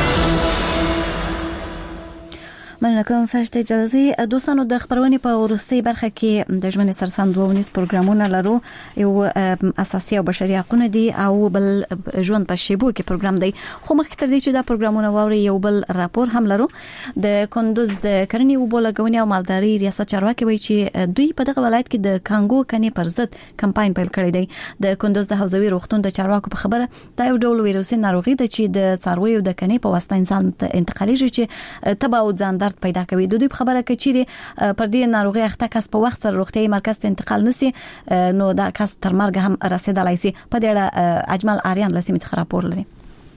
S1: مننه کوم فرشته جلزي دوستانو د خبرونې په ورستۍ برخه کې د ژوند سرسام دوونیز پروګرامونه لرو یو اساسي او بشري حقوقونه دي او بل ژوند په شیبو کې پروګرام دی خو مخکې تر دې چې دا پروګرامونه ووري یو بل راپور هم لرو د کندوز د کرنې او بولګونی او مالداري ریاست چارواکي وایي چې دوی په دغه ولایت کې د کانګو کني پر ضد کمپاین پیل کړی دی د کندوز د حوزوي روغتون د چارواکو په خبره دا یو ډول ویروسي ناروغي ده چې د څارویو د کني په واسطه انسان ته انتقالېږي چې تبع او ځاندار پیدا کوي د دې خبره کچيري پر دې ناروغي اخته کس په وخت سره روغتي مرکز ته انتقال نسی نو دا کس تر مرګ هم رسیدلای شي په دې اړه اجمل آریان لسمه خبر لري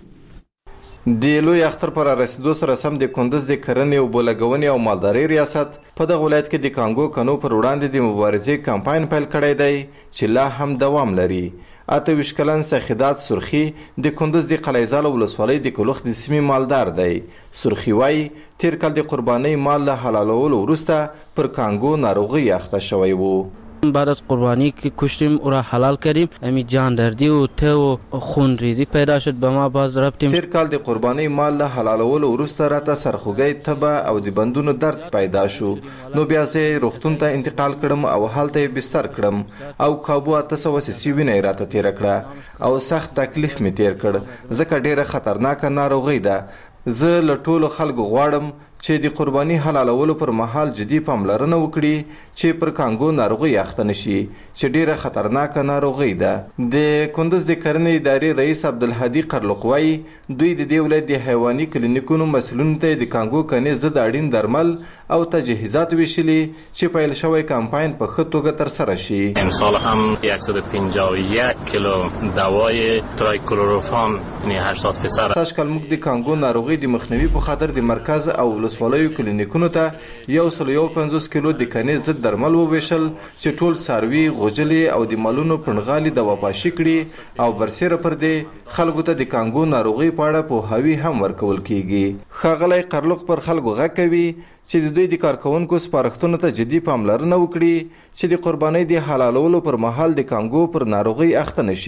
S7: د لوی اختر پر رسیدو سره سم د کندوز د کرنې او بولګونی او مالداري ریاست په دغه ولایت کې د کانګو کنو پر وړاندې د مبارزې کمپاین پیل کړی دی چې لا هم دوام لري اته وشکلن سخیدات سرخی د کندوز د قلیزال ولسوالۍ د کلوخ د سیمې مالدار دی سرخی وای تیر کال د قرباني مال له حلالولو وروسته پر کانګو ناروغي اخته شوی وو
S9: بعد از قربانی که کشتیم او را حلال کردیم امی جان دردی و ته و خون ریزی پیدا شد به ما باز رفتیم
S7: تیر کال د قربانی مال له حلالولو وروسته راته سرخوږی تبه او د بندونو درد پیدا شو نو بیا زه روغتون ته انتقال کړم او هلته بستر کړم او کابو 880 وینې راته تیر کړه او سخت تکلیف می تیر کړ ځکه ډیره خطرناک ناروغي ده زه له ټولو خلکو غواړم چې د قرباني حلالولو پر مهال جدي پاملرنه وکړي چې پر کانګو ناروغي اخته نشي چې ډیره خطرناک ناروغي ده د کندوز د کرنې ادارې رئیس عبدالهادي قرلقوي دوی د دې ولایت د حیواني کلینیکونو مسؤلینو ته د کانګو کنې ضد اړین درمل او تجهیزات ویشلي چې پیل شوی کمپاین په ښه توګه ترسره شي
S11: امسال هم 151 کیلو دوای ترایکلوروفان یعنی 80%
S7: ساشکل موږ د کانګو ناروغي د مخنیوي په خاطر د مرکز او ولسوالیو کلینیکونو ته 150 کیلو د کنې ضد درمل وویشل چې ټول ساروي غوجلې او د مالونو پنغالي د وپاشي کړي او برسره پر دې خلکو ته د کانګو ناروغي په اړه پوهاوی هم ورکول کیږي خاغلی قرلق پر خلکو غږ کوي چې د دوی د کارکونکو سپارښتنو ته جدي پاملرنه وکړي چې د قربانۍ د حلالولو پر مهال د کانګو پر ناروغي اخته نشي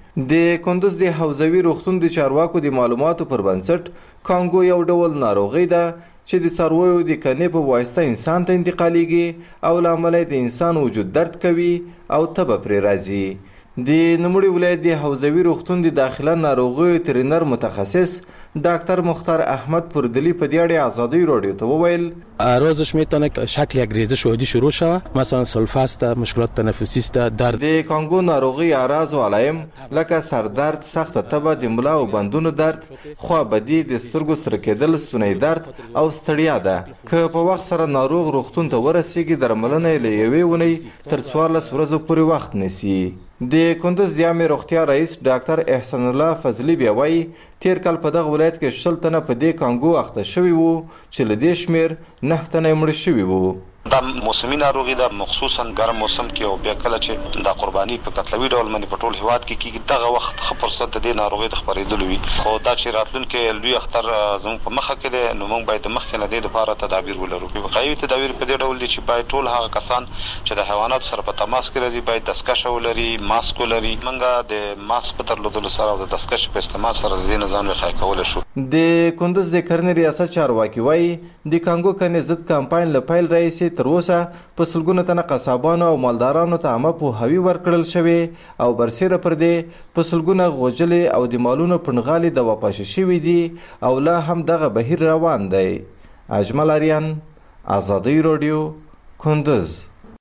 S7: د کندوز د حوزوي روغتون د چارواکو د معلوماتو پر بنسټ کانګو یو ډول ناروغي ده چې د څارویو د کنې په واسطه انسان ته انتقالیږي او لامل د انسان وجود درد کوي او تبه پرې راځي. د نوموړي ولایت د حوزوي روغتون د داخله ناروغیو ترینر متخصص دکتر مختار احمد پردلی په دې اړه آزادی رادیو ته وویل
S10: روزش میتونه شکل یک ریزش عادی شروع شود، مثلا سلفه است، مشکلات تنفسی است، درد.
S7: د کانگو ناروغي اعراض و علایم لکه سردرد، سخت تبه، د ملا او بندونو درد، خوابدي، د سترګو سره کېدل، ستوني درد او ستړیا ده. که په وخت سره ناروغ روغتون ته ورسیږي درملنه له یوې اونۍ تر 14 ورځو پورې وخت نیسي. د کندوز د عامه روغتیا رئیس ډاکټر احسان الله فضلی بیا وایي تیر کال په دغه ولایت کې 60 تنه په دې کانګو اخته شوي وو چې له دې شمېر 9 تنه مړه شوي وو.
S12: دا موسمي ناروغي ده، مخصوصا ګرم موسم کې او بیا کله چې دا قرباني په قتلوي ډول باندې په ټول هیواد کې کیږي دغه وخت ښه فرصت د دې ناروغي د خپرېدلو وي. خو دا چې راتلونکي لوی اختر زموږ په مخه کې دی نو موږ باید د مخکې نه دې لپاره تدابیر ولرو. وقایوي تدابیر په دې ډول دي چې باید ټول هغه کسان چې د حیواناتو سره په تماس کې راځي باید دستکشه ولري، ماسک ولري. موږ د ماسک په درلودلو سره او د دستکشې په استعمال سره د دې نه ځان وقایه کولی شو.
S7: د کندوز د کرنې ریاست چارواکي وایي د کانګو کنې ضد کمپاین له پیل راهیسې تر اوسه په سلګونو تنه قصابانو او مالدارانو ته عامه پوهاوی ورکړل شوی او برسیره پر دې په سلګونه غوجلې او د مالونو پنغالي د واپس شوي دي او لا هم دغه بهیر روان دی. اجمل اریان، آزادی رادیو، کندوز.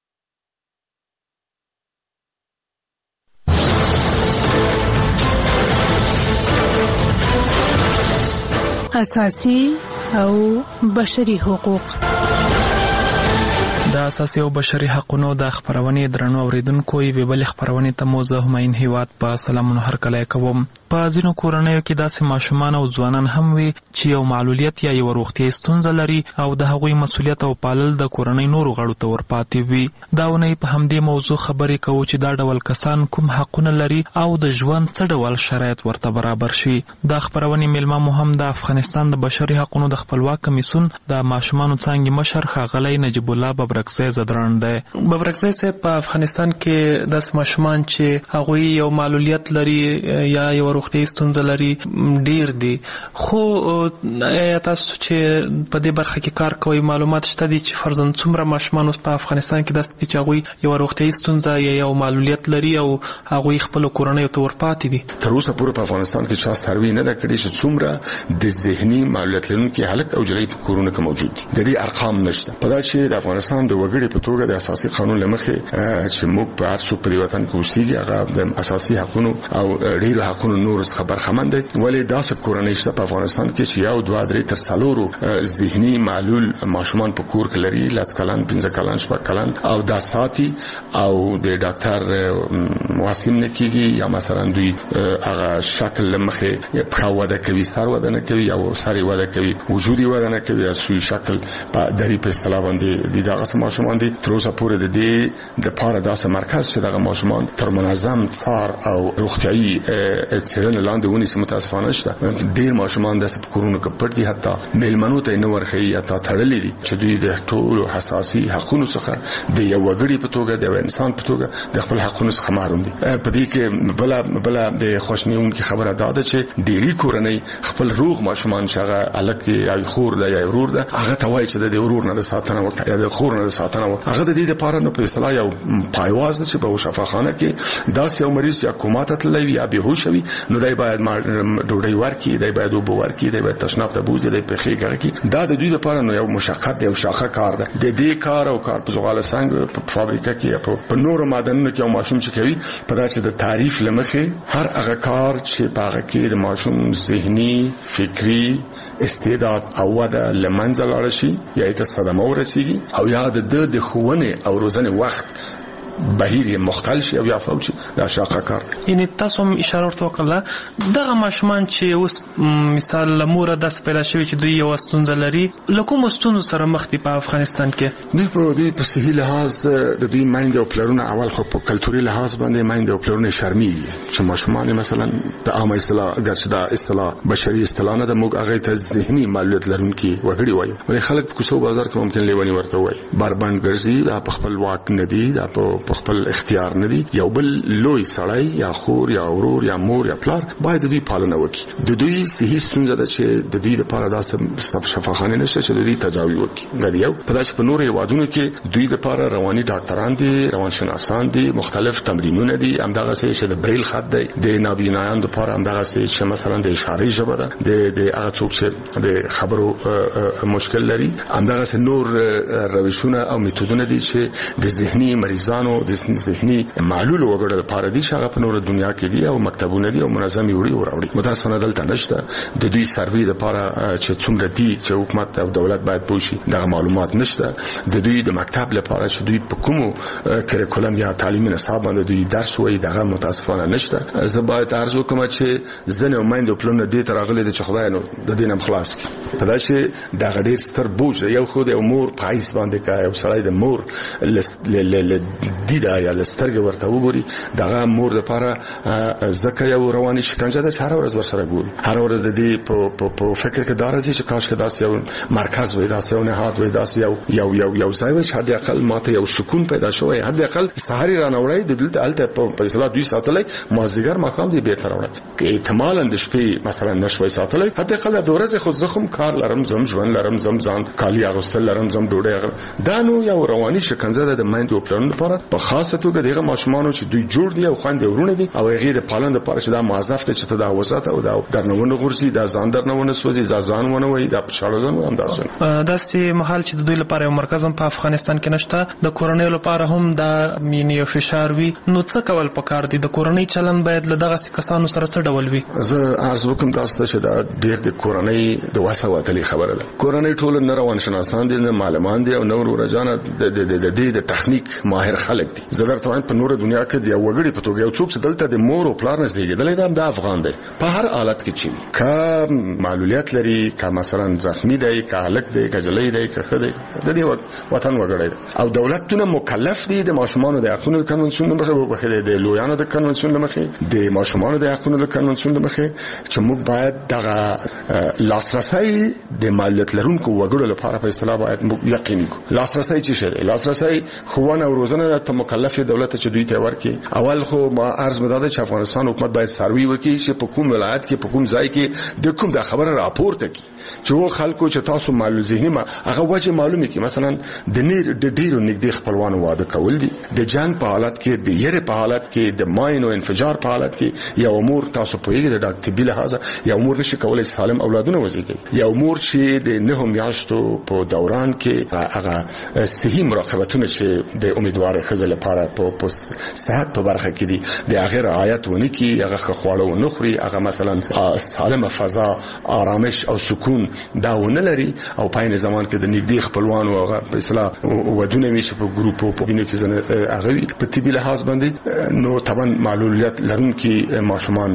S14: اساسي او بشري حقوق.
S15: د اساسي او بشري حقوقو د خبرونې درنو اوریدونکو یې بل خبرونې ته موزه هماین هیواد په سلامونه هر کله کوم. په ځینو کورنیو کې داسې ماشومان او ځوانان هم وي چې یو معلولیت یا یو روغتیايي ستونزه لري او د هغوی مسؤلیت او پالل د کورنۍ نورو غړو ته ورپاتې وي. دا ونې په همدې موضوع خبرې کوو چې دا ډول کسان کوم حقونه لري او د ژوند څه ډول شرایط ورته برابر شي. دا خبرونې میلمه مو هم د افغانستان د بشري حقوقو د خپلواک کمیسیون د ماشومانو څانګې مشر ښاغلی نجیب الله ببرکزی زدران دی. ببرکزی صاحب په افغانستان کې داسې ماشومان چې هغوی یو معلولیت لري یا یو روغتیايي ستونزه لري ډیر دي، خو تاسو چې په دې برخه کې کار کوئ معلومات شته دي چې فرضاً څومره ماشومان په افغانستان کې داسې دي چې هغوی یو روغتیايي ستونزه یا یو معلولیت لري او هغوی خپلو کورنیو ته ورپاتې دي؟
S25: تر اوسه پورې په افغانستان کې چا سروې نه ده کړې چې څومره د ذهني معلولیت لرونکي هلک او جلۍ په کورونو کې موجود دي. د دې ارقام نشته. په دا چې د افغانستان د وګړي په توګه د اساسي قانون له مخې چې موږ په هر څوک په دې وطن کې اوسېږي هغه د اساسي حقوقو او ډېرو حقوقو نور څخه برخمن دي. ولې داسې کورنۍ شته په افغانستان کې چې یو دوه درې تر څلورو ذهني معلول ماشومان په کور کې لري، 10 کلن 15 کلن 16 کلن او دا ساتي او د ډاکټر مواسم نه کیږي یا مثلا دوی هغه شکل لمخې په وده کوي، سر وده نه کوي او سر وده کوي، وجودي وده نه کوي، سوی شکل په دری په اصطلاح باندې د دغه ماشومان دي. تر اوسه پورې د دې د پاره داسې مرکز چې دغه ماشومان تر منظم څار او روغتيایي څېړنې لاندې ونیسي متاسفانه شته. ډېر ماشومان داسې په کورونو کې پټ دي، حتی میلمنو ته نه ورښیي، حتی تړلي دي چې دوی د ټولو حساسي حقونو څخه د یو وګړي په توګه د انسان په توګه د خپل حقونو څخه محروم دي. په دې کې بل د خوشنیونکي خبره دا ده چې ډېری کورنۍ خپل روغ ماشومان چې هغه هلک یا خور ده یا ورور ده هغه ته وایي چې د ورور نه د ساتنه وکړه یا د خور نه د ساتنه وکړه. هغه د دې لپاره نو په اصطلاح یو پایواز چې په شفاخانه کې داسې یو مریض یا کومات تللی وي یا بهوش وي نو دای باید ډوډۍ ورکړي، دای باید اوبه ورکړي، دای باید تشناب ته بوځي، دای په خېګه کې. دا د دوی لپاره نو یو مشقت دی، یو شاخه کار ده. د دې کار او کار په زغال څنګه په فابریکه کې په نورو معدنونو کې یو ماشوم چې کوي په دا چې د تعریف لمخې هر هغه کار چې په هغه کې د ماشوم ذهني فکری استعداد او وده لمنځه لاړ شي یا ته صدمه ورسیږي او یا د ښوونې او روزنې وخت بهیر مختل شي او یا فوجي دا شاقه کار.
S15: یعنی تاسو هم اشاره ورته وکړه دغه ماشومان چې اوس مثال لموره داس پیدا شوی چې دوی یو ستونزه لري، لکه مستونو سره مخ دي په افغانستان کې.
S25: دوی په دې په صحي لحاظ د دوی مایند او پلرونه اول خو په کلتوري لحاظ باندې مایند او پلرونه شرمېږي چې ماشومان مثلا په عامه اصطلاح ګرځي دا اصطلاح بشري اصطلاح نه د موږ هغه ته ذهني معلولیت لرونکي وګړي وایي. ولې خلک په کوڅو بازار کې ممکن لیونی ورته وایي، بربند ګرځي، دا په خپل واک نه دي، دا په په خپل اختیار نه دي. یو بل لوی سړی یا خور یا ورور یا مور یا پلار باید دوی پالنه وکړي. د دوی صحي ستونزه ده چې د دوی لپاره داسې شفاخانه نشته چې دوی تجاوز وکړي. دا یو په داسې په نور هیوادونو کې دوی لپاره رواني ډاکټران دي، روانشناسان دي، مختلف تمرینونه دي، همدغه چې د بریل خط دی د نابینایانو لپاره، همدغه چې مثلا د اشارې ژبه ده، د هغه څوک چې د خبرو مشکل لري، همدغه نور روشونه او میتودونه دي چې د ذهني مریضانو د ذهني معلول وګړو لپاره دي چې هغه په نور دنیا کې دي او مکتبونه دي او منظم وړي او راوړي. متاسفانه دلته نشته. د دوی سروي لپاره چې څومره دي چې حکومت او دولت باید پوښي دا معلومات نشته. د دوی د مکتب لپاره چې دوی په کومو کریکولم یا تعلیمي نصاب باندې دوی درس وایي دغه متاسفانه نشته. زه باید عرض وکړم چې زنه ومایند پلان دې ترغلي د خدای نو د دینم خلاص کی په دا چې دا غډیر ستر بوج یو خو د امور پایس باندې کا یو سړی د مور دیدا یا لسترګ ورته وګوري دغه مور لپاره زکه یو رواني شکنجه ده. هر ورځ ورسره ګوري، هر ورځ د دې په فکر کې دارځي چې کاش کې داس یو مرکز وي، داس یو نهاد وي، داس یو ځای وي چې حد اقل ماته یو سکون پیدا شوی، حد اقل سحری رانوړی د دلته الته په اصطلاح دوی ساتلای مازیګر مقام دی به تر وړي کې احتمالاً د شپې مثلا نشوي ساتلای، حد اقل د ورځې خو زخم کار لرم زم ژوند لرم زم ځان کالی اغوستل لرم زم ډوډۍ دا نو یو رواني شکنجه ده د مایند او پلان لپاره په خاصه توګه دغه ماشومان چې دوی جوړ دي او خويندې ورونه دي او هغه د پالن لپاره چې دا موظف ته چې ته دا وساته او دا درنونه غورځي دا ځان درنونه سوځي دا ځان ونه وي دا پښاړه ځان هم داسې
S15: داسې محل چې د دوی لپاره یو مرکز هم په افغانستان کې نشته، د کورنۍ لپاره هم دا مینی فشار وي. نو څه کول پکار دي؟ د کورنۍ چلن باید له دغه کسانو سره څه ډول وي؟
S25: زه عرض وکم تاسو ته چې دا ډېر د کورنۍ د وسواتلي خبره ده. کورنۍ ټول نه روانشناسان دي نه معلمان دي او نو ورجانه د تخنیک ماهر خلک دي. زه درته وایم په نور دنیا کې دی وګړي په توګه یو څوک چې دلته د مور او پلار نه زیږیدل دی د افغان دی په هر حالت کې چي کا معلولیت لري، کا مثلا زخمی دی، کا هلک دی، کا جلۍ دی، کا خدای د دې وطن وګړي او دولتونه مکلف دي د ماشومانو د حقوقو کنونسیون مخه د لویانو د کنونسیون مخه د ماشومانو د حقوقو د کنونسیون مخه چې موږ باید دغه لاسرسي د معلولیت لرونکو وګړو لپاره په اصطلاح باید یقیني کو. لاسرسي چې شه لاسرسي خوونه او روزنه ته مکلف دولت چې دوی ته ورکي. اول خو ما عرض مداده چې افغانستان حکومت باید سروي وکړي چې په کوم ولایت کې په کوم ځای کې د کوم د خبره راپورته کی چې و خلکو چې تاسو معلوم ذهني ما هغه وجه معلومه کی مثلا د ډیرو نږدې خپلوانو واده کول دي، د جنگ په حالت کې، د یره په حالت کې، د ماین او انفجار په حالت کې یو امور تاسو په یوه د طبي لحاظ یو امور نشي کولای سالم اولادونه وزیږي. یو امور چې د نه میاشتو په دوران کې هغه صحي مراقبتونه چې د امیدوار خزل لپاره په صحت په برخه کې دي د هغه رعایت ونه کی، هغه خواړه ونه خوري، هغه مثلا سالمه فضا، آرامش او سکون دا ونه لري او په این زمان کې د نږدې خپلوانو هغه په اصطلاح ودونه میشه په ګروپ په بینه کې زنه هغه په طبي لحاظ باندې نو طبعا معلولیت لرونکي ماشومان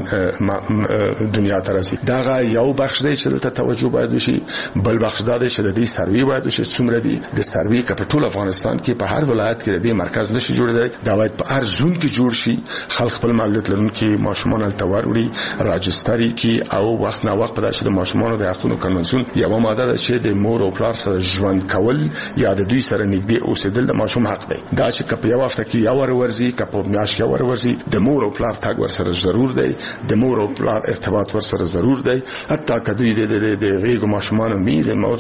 S25: دنیا ته راسي. دا یو بخش دی چې ته توجه باید وشي. بل بخش دا دی چې د دې سروي باید وشي څومره دي د سروي کپټول افغانستان کې په هر ولایت کې د مرکز نشي جوړېدل، دا باید په هر زون کې جوړ شي. خلک خپل معلولیت لرونکي ماشومان التوار وړي راجستري کې او وخت نه وخت په داسې د ماشومانو د حقوقو کنونسیون یو ماده ده چې د مور او پلار سره ژوند کول یا د دوی سره نږدې اوسېدل د ماشوم حق دی. دا چې په یو هفته کې یو ورورځي کپو میاش یو ورورځي د مور او پلار تاګ ور سره ضرور دی، د مور او پلار ارتباط ور سره ضرور دی. حتی کدوې د غیګو ماشومانو می د مور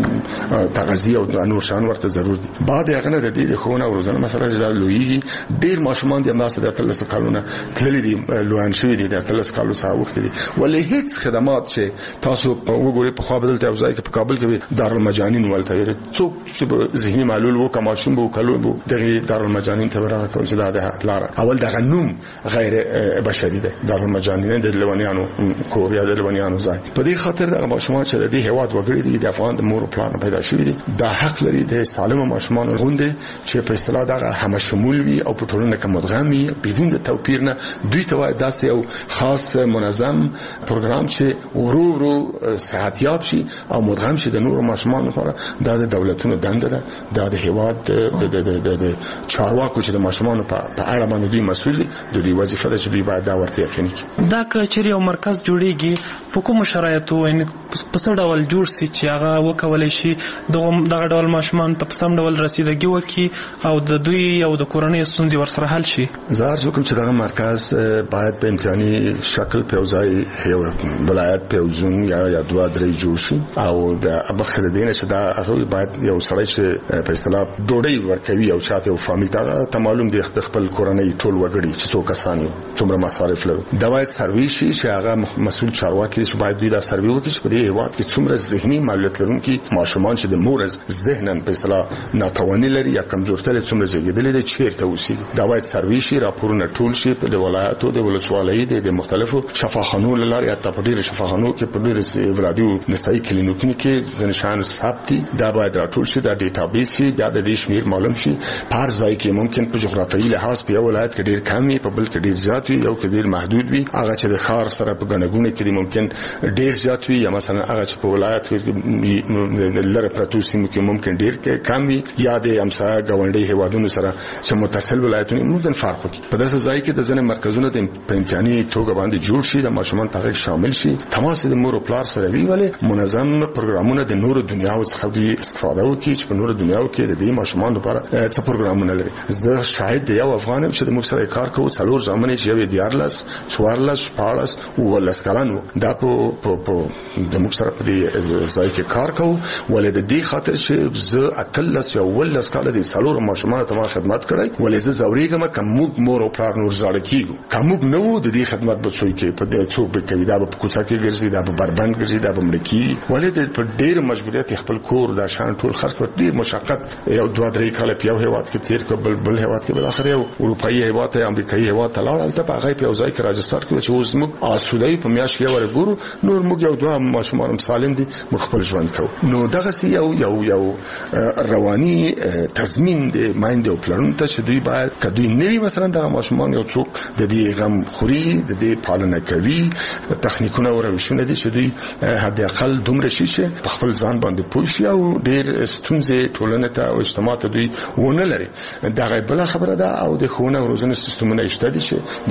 S25: تغذیه او نور شان ورته ضرور دی. بعد هغه نه د دې خونه او روزنه مسله چې لویږي ډیر ماشومان د انداسه د 13 کالونه تللی دي لویان شوی دي د 13 کالو څخه وخت دي ولې هیڅ خدمات چې تاسو وګورئ په خپل ته ځای کې په کابل کې دارالمجانین ولته څوک چې ذهني معلول وو کما شوم وو کلو وو دغه دارالمجانین ته راغلی کول چې د لار اول دغه نوم غیر بشري ده. دارالمجانین د لونیانو کوریا د لونیانو ځای په دې خاطر دغه ماشومان چې د هیواد وګړي دي د افغان د مور پلان پیدا شوی دي دا حق لري د سالم ماشومان غونډه چې په اصطلاح دغه هم شمول وي او په ټولنه کې مدغم وي بدون د توپیر نه. دوی ته داسې یو خاص منظم پروګرام چې ورو صحتیاب شي او مدغم شي د نور ماشومان لپاره د دولتونو دنده ده. د هیواد د چارواکو چې د ماشومان په اړه باندې دوی مسؤل دي د دوی وظیفه ده چې دوی باید دا ورته یقیني کړي.
S15: دا کچري او مرکز جوړیږي په کوم شرایطو یعنی په څه ډول جوړ سي چې هغه وکولای شي دغه ډول ماشومان ته په سم ډول رسیدګي وکړي او د دوی او د کورنۍ ستونزې ورسره حل شي؟
S25: زه ارزو کوم چې دغه مرکز باید په امکاني شکل په ځای یو ولایت په ځون یا دوه درې جوړ شي او د ابخه د دینه چې دا هغه باید یو سړی چې په اصطلاح ډوډۍ ورکوي او چاته یو فامیل ته معلوم دی خپل کورنۍ ټول وګړي چې څو کسان یو څومره مصارف لري دا باید سروي شي چې هغه مسؤل چارواکي چې باید دوی دا سروي وکړي چې په دې هیواد کې څومره ذهني معلولیت لرونکي ماشومان چې د مورز ذهنن په اصطلاح ناتواني لري یا کمزورتیا لري څومره زیږیدلي دي چیرته اوسي دا باید سروي شي راپورونه ټول شي په ولایتو د ولسوالۍ د مختلفو شفاخانو لاره یا تپډیر شفاخانو کې په ډېر ولادي نسایي کلینیکونو کې ځنشان ثبت دا باید راټول شي دا ډیټابیس شي بیا د دې شمیر معلوم شي پر ځای کې ممکن په جغرافیایي لحاظ په ولایت کې ډېر کم وي په بل کې ډېر زیات وي یو کې ډېر محدود وي هغه چې د ښار سره په غنګونه کې ممکن ډېر زیات وي یا مثلا هغه چې په ولایت کې لره پرتو سیمو کې ممکن ډېر کم وي یا د امسا غونډي هیوادونو سره چې متصل ولایتونه ممکن فرق وکړي په داسې ځای کې د ځنې مرکزونو په امکاني توګه باندې جوړ شي د ماشومان په شامل شي تماس د مور او پلار سره وی ولې منظم پروګرامونه د نورو دنیاو څخه د استفاده وکړي چې په نورو دنیاو کې د دې ماشومان لپاره څه پروګرامونه لري زه شاید د یو افغانم چې د موږ سره کار کوو څلور ځامنې چې یو دیارلس څوارلس شپاړس ولس کلن دا په د موږ سره په دې ځای کې کار کوو ولې د دې خاطر چې زه اتلس یا ولس کال د څلور ماشومان ته خدمت کړی ولې زه زوريګم کوم مور او پلار نور زړه کیږي کوم نو د دې خدمت به څوک په دې څوک به کوي دا په کوڅه کې ګرځي دا په بربند ګرځي دا په ملکی ولې د ډېر مجبوریت خپل کور دا شان ټول خرڅ کړ ډېر مشقت یو دوه درې کال په یو هیواد کې تیر کړ بل هیواد کې بل اخر یو اروپאי هیواد ته امریکایي هیواد ته لاړ ته په هغه په ځای کې راجستر کړ چې اوس موږ آسودای په میاش کې ورګورو نور موږ یو دوه ماشومان سالم دي خپل ژوند کوو نو دغه یو رواني تضمین د مایند او پلان ته چې دوی باید کدوې نوي مثلا دغه ماشومان یو څوک د دې غم خوري د دې پالنه کوي تخنیکونه او روشونه دي چې دوی حد اقل دومره شي چې خپل ځان باندې پوه شي او ډېر ستونزې ټولنه ته او اجتماع ته دوی ونه لري دغه بل خبره ده او د ښوونه او روزنې سیستمونه شته دي چې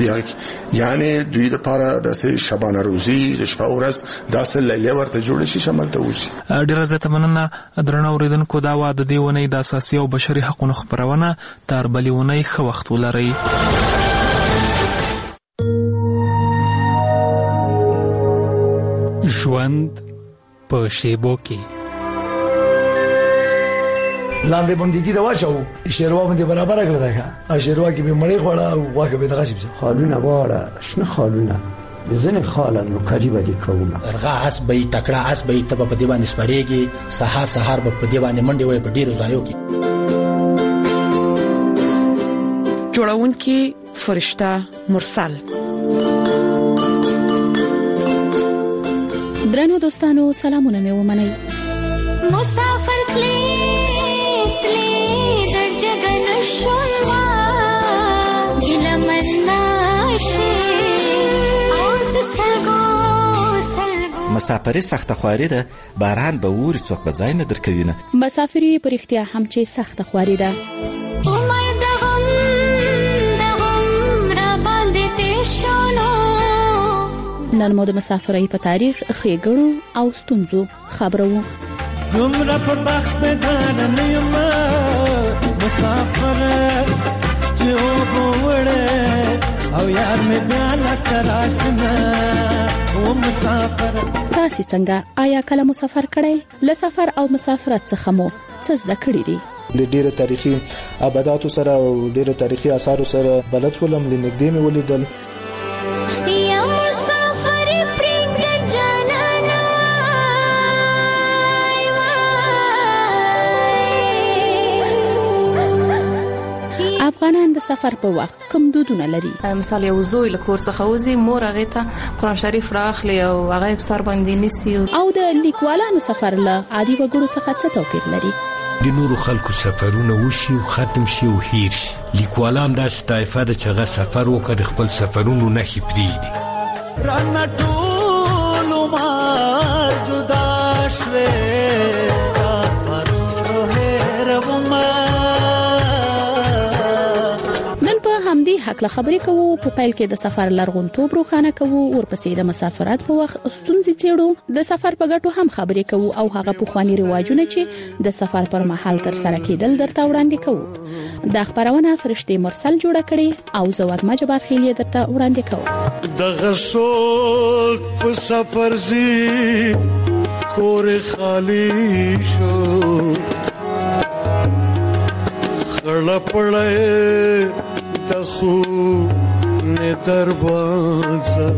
S25: یعنی دوی لپاره د شبانه روزي د شپه ورځ داسې لیله ورته جوړ شي شامل ته وشي
S15: ډیره زیاته مننه درنو اوریدونکو دا واده دی ونې د اساسي او بشري حقوقو خبرونه تر بلې ونې ښه وخت ولري
S4: ژوند په شیبو کې
S13: لاندې باندې دا واچو شیروا باندې برابر کړل دا شیروا کې به مړی خوړه او واګه به دغه شي
S16: خالونه واړه شنه خالونه زنه خالن کاری بدی کومه
S18: ارغه اس به تکړه اس به تب په دی باندې سپریږي سحر به په دی باندې منډي وای په ډیرو ځایو کې
S5: جوړونکي فرشته مرسل
S14: درنو دوستانو سلامونه مې ومنئ
S19: مسافر کلی د جګن شولوا ګلمن ناشي
S26: مسافري سخت خواري ده باران به ور څوک به ځای نه درکوي نه
S14: مسافري پر اختیار هم چې سخت خواري ده
S19: عمر دغم را باندې تیر شولو
S14: نن مو د مسافرۍ په تاریخ خېګړو او ستونزو خبرو
S27: دومره په بخت بدان نه یم مسافر چې وګوره او یار مې بیا لستراشنه او مسافر
S14: تاسو څنګه آیا کله مسافر کړئ له سفر او مسافرت څخه مو څه زده کړی دي
S28: د ډیره تاریخي آباداتو سره او ډیره تاریخي آثارو سره بلد ولم لنګدې مې ولیدل افغانان د سفر په وخت کوم دودونه لري
S29: مثال یو زوی له کور څخه وځي مور هغه ته قرآن شریف راخلي او هغه په سر باندې نیسي
S14: او د لیکوالانو سفر له عادي وګړو څخه څه توپیر لري
S30: د نورو خلکو سفرونه وشي او ختم شي او هیر شي لیکوالان د طایفه د چغه سفر وکړي خپل سفرونو نه خې پریدي
S27: رانه ټول ما جدا شوه
S14: حق له خبرې کوو. په پیل کې د سفر لارښوونتوب روښانه کوو، ورپسې د مسافرت په وخت ستونزې څېړو، د سفر په ګټو هم خبرې کوو او هغه پخواني رواجونه چې د سفر پر مهال تر سره کېدل درته وړاندې کوو. دا خبرونه فرشتي مرسل جوړه کړي او زه وګما جبار خیلی درته وړاندې کوم.
S27: د غسوک په سفر زی کور خالی شو خړه پړې د خو نه دروازه.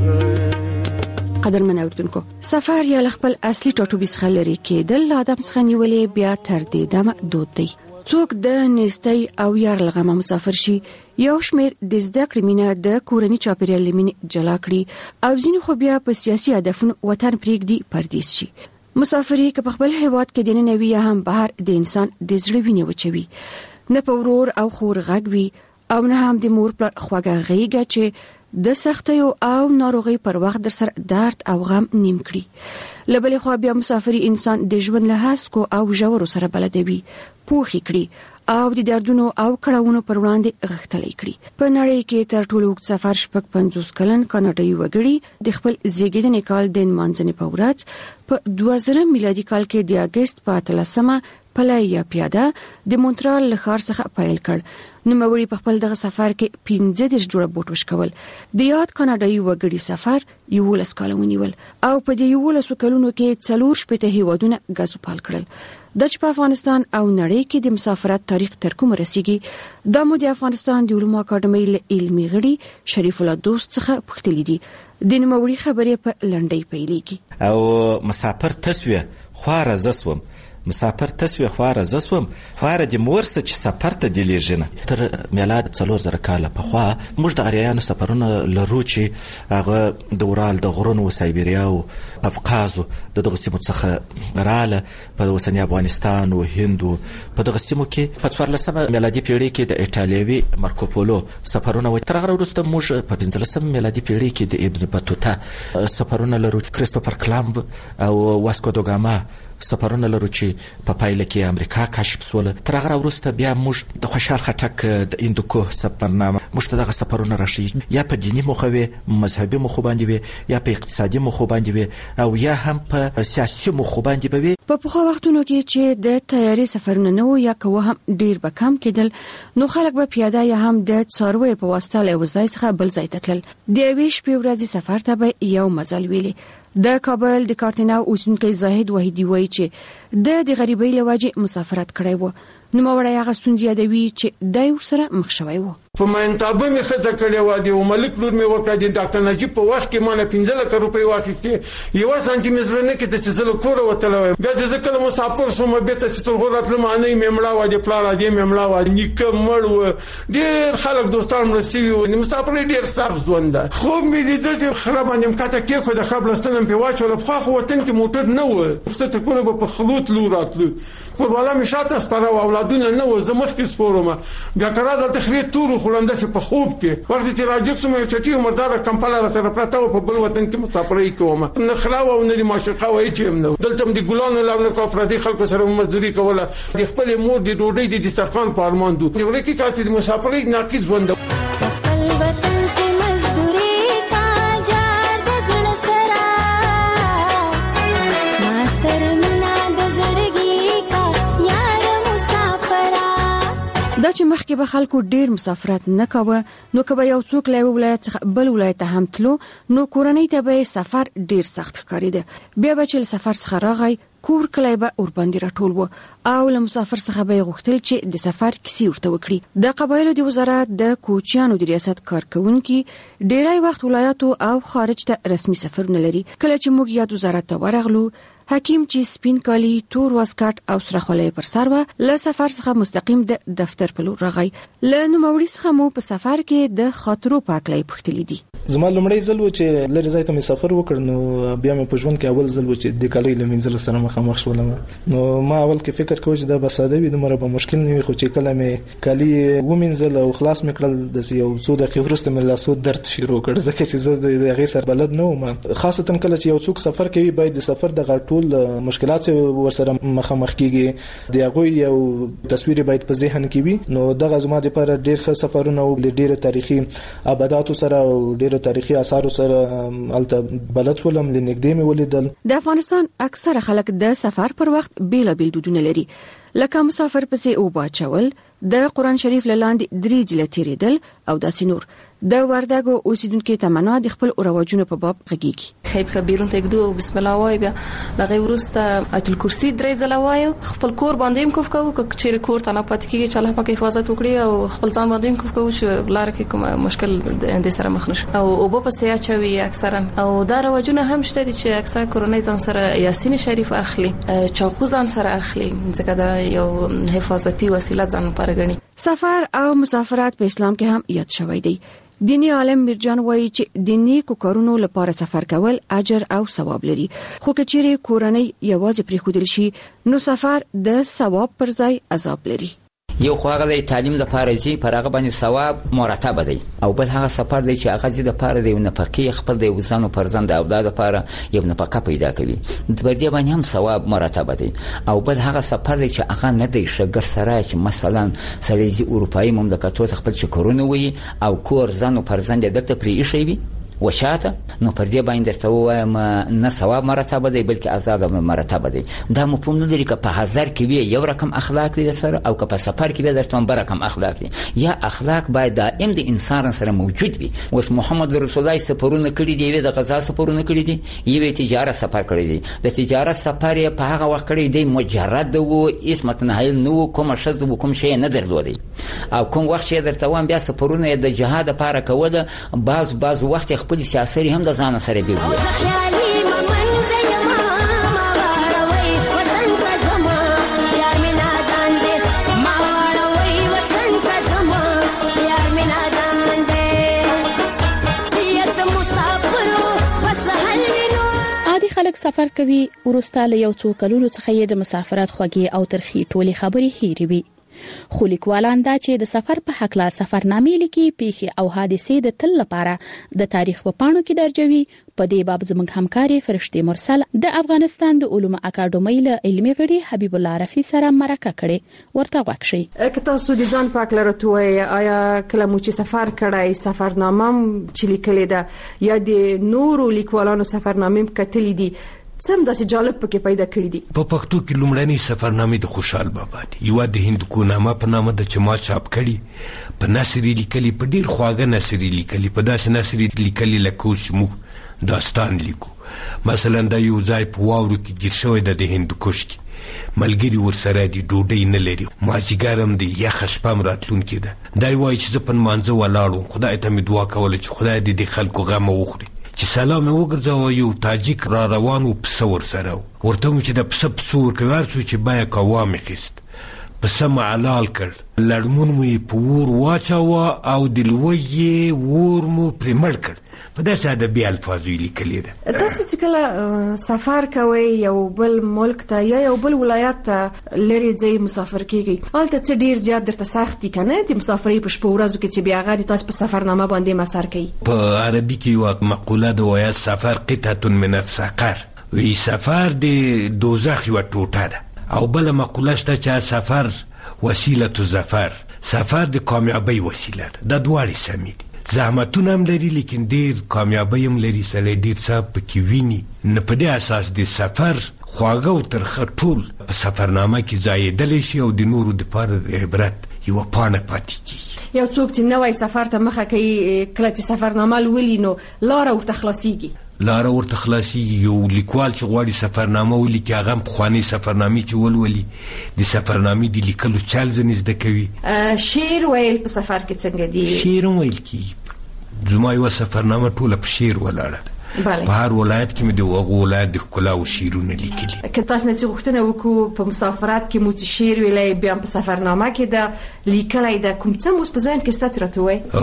S2: قدرمن اوردونکو، سفر یا خپل اصلي ټاټوبیس خلري کېدل آدم څخه نیولې بیا تر دې دمه دود دی. څوک د نيستي او یار لغمه مسافر شي، یو شمیر د زده کړې مینه د کورنۍ چاپیریال لمن جلا کړي او ځینې خو بیا په سیاسي هدفونو وطن پرېږدي پردیس شي. مسافري که په خپل هیواد کې د ننوي یا هم بهر د انسان د زړه وینې وچوي، نه په ورور او خور غږ وي او نه هم د مور پر خواږه غېږه چې د سختیو او ناروغي پر وخت در سره درد او غم نیم کړي. لبلې خو بیا مسافري انسان د ژوند له هسکو او ژورو سره بلدوي، پوښي کړي او د دردونو او کړهونو پر وړاندې غښتلې کړي. په نړۍ کې تر ټولو اوږد سفر 50 کلن کاناډایي وګړي د خپل زیږیدنې کال د مانځنې په ورځ په 2000 میلادي کال کې د اگست په 13مه پلای یا پیاده د مونټرال له ښار څخه پیل کړ. نوموړي په خپل دغه سفر کې 15 جوړه بوټ وشکول. د یاد کاناډایي وګړي سفر 11 کال ونیول او په دې 11 کلونو کې 4 هیوادونه غزو پال کړل. د افغانستان او نړۍ کې د مسافرت تاریخ تر کوم رسیدي د مو د افغانستان د علومو اکاډمۍ علمي غړي شریف الله دوست څخه پوښتنه دي. د نوموړي خبرې په لنډۍ پیلېږي.
S26: او مسافر تسویه خواره زسوم مسافر تسویه خواره زسوم خواره د مورسه چې سفر ته دی لېژنه. تر میلاد 4000 کال په خوا موږ د اریانو سفرونه لرو چې هغه د اورال د غرونو او سایبریا او قفقاز د دغه سیمو څخه رااله په اوسنی افغانستان او هند په دغه سیمو کې په 14 میلادي پیړۍ کې د ایټالیوي مارکوپولو سفرونه و. تر هغه وروسته موږ په 15 میلادي پیړۍ کې د ابن بطوطه سفرونه لرو، کریستوفر کلمب او واسکو دا ګاما سفرونه لرو چې په پایله کې امریکا کشف شول. تر هغه وروسته بیا موږ د خوشحال خټک د هندوکوه سفرنامه موږ ته دغه سفرونه راشي، یا په دینی مخوي مذهبي مخ باندې وي، یا په اقتصادي مخ باندې وي، او یا هم په سیاسي مخ باندې وي.
S2: په پخوا وختونو کې چې د تیاري سفرونه نو یا کوه هم ډیر به کم کېدل، نو خلک به پیاده یا هم د څاروي په واسطه له وځای څخه بل ځای ته تلل. د یوې شپې ورځې سفر ته به یو مزل ویلي. د کابل د کارتناو اوسنکی زاهد وحیدی وایي چې د غریبۍ له وجې مسافرت کړی و. نو مورای هغه ستونزې یادوي چې دای ورسره مخ شوی و.
S3: په منتابه می خطه کړی و دی او ملک لور می وکړه د ډاکټر نجیب په وخت کې مانه 15 روپۍ واخیستې، یو سانتي متر نه کې چې زله کور وتلو. بیا ځکه مسافر سوم به ته چې تر غوړت لمانه می مړه و دی پلار دی می مړه و نیکه مړ و. ډیر خلک دوستان رسېږي و مسافر ډیر ستر ژوند ده. خو می دې د خراب انم کته کې خو د خپلستانم په واچول په خو وطن کې موټر نه و. څه کول به په خلوت لور راتلو کور والا می شاته سپاره اولادونه نه و. زمخ کې سپورم بیا کرا د تخریب تور خلنده په خوب کې وخت چې راځي کوم چټي عمردار کمپاله سره پراته په بل وطن کې مسافرۍ کوم نه خلاو او نه معشوقه وای چې هم دلته د ګلانو لاونه کو افرادي خلکو سره مزدوري کوله. د خپل مور د ډوډۍ د دسترخوان په ارمان دو یو لکه کاسې د مسافرۍ ناقص ژوند.
S2: دا چې مخکې به خلکو ډیر مسافرت نه کاوه، نو کبه یو څوک له ولایت څخه بل ولایت هم تلو، نو کورنۍ ته به سفر ډیر سخت ښکارېده. بیا به چې سفر څخه راغی کور کلی به اور باندې راټول و او له مسافر څخه به غوښتل چې د سفر کیسې ورته وکړي. د قبایلو د وزارت د کوچیانو د ریاست کارکونکي ډیری وخت ولایتو او خارج ته رسمي سفرونه لري. کله چې موږ یاد وزارت ته ورغلو، حکیم چې سپین کالی تور واسکټ او سره خولۍ پر سر و له سفر څخه مستقیم د دفتر په لور راغی. له نوموړي څخه مو په سفر کې د خاطرو په اړه پوښتنه دي.
S28: زما لمړی ځل و چې لري ځای ته مې سفر وکړ نو بیا مې په ژوند کې اول ځل و چې د کالي لمنځل سره مخامخ شولم. نو ما اول کې فکر کوم چې دا به ساده وي، دومره به مشکل نه وي، خو چې کله مې کالي ومنځل او خلاص مې کړل د یو څو دقیقې وروسته مې لاسو درد شروع کړ، ځکه چې زه د هغې سره بلد نه وم. خاصتا کله چې یو څوک سفر کوي باید د سفر د ټول مشکلات ورسره مخامخ کیږي، د هغوی یو تصویر باید په ذهن کې وي. نو دغه زما لپاره ډېر ښه سفرونه او ډېر تاریخي آباداتو سره او ډېر تاریخي آثارو سره الته بلد ولم، لنګدې مې ولیدل.
S2: د افغانستان اکثره خلک د سفر پر وخت بیلابیل دودونه لري، لکه مسافر پسې اوبه اچول، د قرآن شریف لاندې درې ځله تیریدل او داسې نور. د وردګو اوسیدونکو تمنا د خپل رواجونو په باب غږیږي.
S29: خیب خبيرون ته کېدو بسم الله وای بیا لغه ورسته اتل کرسی درې ځله وای خپل کور باندې کوف کوو چې کور ته نه پات کیږي چې الله پاک حفاظت وکړي او خپل ځان باندې کوف کوو چې لار کې کوم مشکل د سره مخ نشو او اوبه پسې اچوي اکثرا. او دا رواجونه هم شته چې اکثر کورنۍ ځان سره یاسین شریف اخلي، چاقو ځان سره اخلي، ځکه دا یو حفاظتي وسیله ځان لپاره غني.
S2: سفر او مسافرت په اسلام کې هم یاد شوی دی. دینی عالم میرجان وایي چې د نیکو کارونو لپاره سفر کول اجر او ثواب لري، خو کچېرې کورنۍ یوازې پرېښودل شي نو سفر د ثواب پر ځای عذاب لري.
S1: یو خو هغه د تعلیم د پاره زی پر هغه باندې ثواب مرتب دی، او بل هغه سفر دی چې هغه زی د پاره دی نه پکې خپل د وزن پرزند او د پاره یو نه پکې پیدا کوي، د بردی باندې هم ثواب مرتب دی. او بل هغه سفر دی چې هغه نه دی شګر سره چې مثلا سړي زی اروپאי مملکتو خپل چکرونه وي او کور ځانو پرزند دلته پرې شي وي وشاته، نو پر دې باندې درته وایم نه ثواب مرتب دی بلکې آزاد مرتب دی. دا مفهوم نه لري که په هزار کې وي یو رقم اخلاق دي سره او که په سفر کې به درته بل رقم اخلاق دي، یا اخلاق باید دائم د انسان سره موجود وي. اوس محمد رسول الله سفرونه کړی دی، د غزا سفرونه کړی دي، یو تجارت سفر کړی دی. د تجارت سفر په هغه وخت کړی دی مجرد وو، اسمت نه نو کوم شذ کوم شی نه درلودي، او کوم وخت چې درته وایم بیا سفرونه د جهاد لپاره کوله، بعض وخت خپل سیاسي هم د ځان سره دی.
S14: عادي خلک سفر کوي ورسته له یو څو کلونو څخه یې د مسافرت خوږې او ترخی ټولي خبرې هېري وي. خو لیکوالان دا چې د سفر په حق لا سفرنامې لیکي، پیښې او حادثې د تل لپاره د تاریخ په پاڼو کې درجوي. په دې باب زموږ همکاري فرشتي مرسل د افغانستان د علومو اکاډمۍ له علمي غړي حبیب الله رفیع سره مرکه کړې، ورته غوښ شي.
S2: که تاسو د ځان پاک لرتوي آیا کله مو چې سفر کړای سفرنامه چې لیکلې ده یا د نورو لیکوالانو سفرنامې کتلې دي سم داسې جالب پکې پیدا کړی دي؟
S30: په پښتو کې لومړنی سفرنامې د خوشحال بابا دی، یو د هندکو نامه په نامه د چما چاپ کړي، په نثري لیکلي، په ډیر خواږه نثري لیکلي، په داسې نثري لیکلي لکه چې موږ داستان لیکو. مثلا دا یو ځای په واورو کې ګیر شوی د هندوکش کې، ملګری ورسره دی، ډوډۍ نه لري، مازیګر هم دی، یخه شپه هم راتلونکې ده. دا وایي چې زه په لمانځه ولاړ وم، خدای ته مې دعا کوله چې خدای دې د خلکو غم وخوري. چې سلام یې وګرځاوه، یو تاجیک را روان و، پسه ورسره و، ورته وم چې د پسه ورکوي، هر څو چې بیه کوه واخیست، پسه مو حلال کړ، لړمون مو یې په اور واچاوه او د لوی یې اور مو پرې مړ کړ. په داسې ادبي الفاظو یې لیکلې ده.
S2: تاسو چې کله سفر کوئ یو بل ملک ته یا یو بل ولایت ته لرې ځئ مسافر کیږئ، هلته څه ډیر زیات درته سخت دي که نه د مسافرۍ په شپو ورځو کې چې بیا هغه د تاسو په سفرنامه باندې مسر کوي؟
S30: په عربي کې یوه مقوله ده وایي سفر قطعة من السقر، وی سفر د دوزخ یوه ټوټه ده. او بله مقوله شته چې سفر وسیله الظفر، سفر د کامیابۍ وسیله ده. دا دواړې سمې دي، زحمتونه هم لري لیکن ډیر کامیابی هم لري، سړی ډیر څه پکې ویني. نه په دې اساس د سفر خواږه او ترخه ټول په سفرنامه کې ځایېدلی شي او د نورو دپاره د عبرت یوه پاڼه پاتې کېږي.
S2: یو څوک چې نوی سفر ته مخه کوي کله چې سفرنامه لولي نو لاره ورته خلاصېږي.
S30: لاره ورته خلاصېږي. یو لیکوال چې غواړي سفرنامه ولیکي هغه هم پخوانۍ سفرنامې چې ولولي د سفرنامې د لیکلو چل ځینې زده کوي.
S2: شعر ویل په سفر کې څنګه دي؟
S30: شعر هم ویل کېږي. زما یوه سفرنامه ټوله په شعر ولاړه ده. په هر ولایت کې مې د هغو ولایت د ښکلا او شعرونه لیکلي.
S2: که تاسو نه څه غوښتنه وکړو په مسافرت کې مو څه شعر ویلی بیا په سفرنامه کې ده لیکلی ده، کوم څه مو په ذهن کې ستا چې راته ووایي؟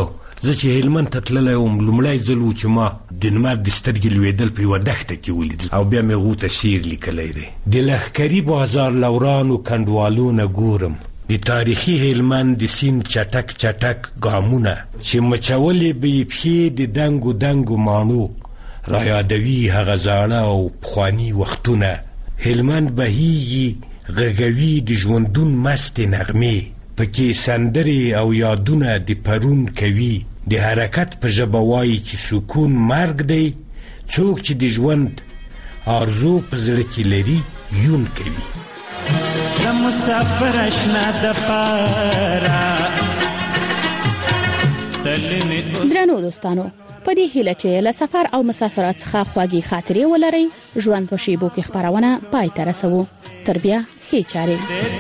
S30: زه چې هلمند ته تللی وم لومړی ځل و چې ما د لمر د سترګې لوېدل په یوه دښته کې ولیدل او بیا مې هغو ته شعر لیکلی دی. د لښکري بازار لورانو کنډوالو نه ګورم د تاریخي هلمند د سیند چټک چټک ګامونه چې مچولې به یې پښې د دنګو دنګو ماڼو را یادوي هغه زاړه او پخواني وختونه. هلمند بهیږي غږوي د ژوندون مستې نغمې پکې سندرې او یادونه د پرون کوي. د حرکت په ژبه وایي چې سکون مرګ دی څوک چې د ژوند آرزو په زړه کې لري یون کوي.
S6: مسافر اشنا د پارا
S14: درنو دوستانو په دې هیله چې له سفر او مسافرت څخه خواږی خاطرې ولرئ ژوند په شیبو کې خبرونه پای ته رسوو. تر بیا ښې چارې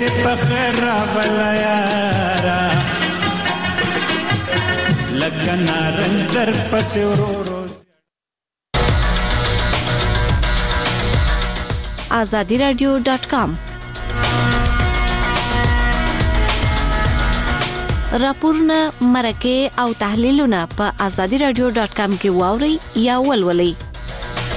S8: azadiradio.com راپورونه مرکه او تحلیلونه په azadiradio.com کې واوري یا ولولئ.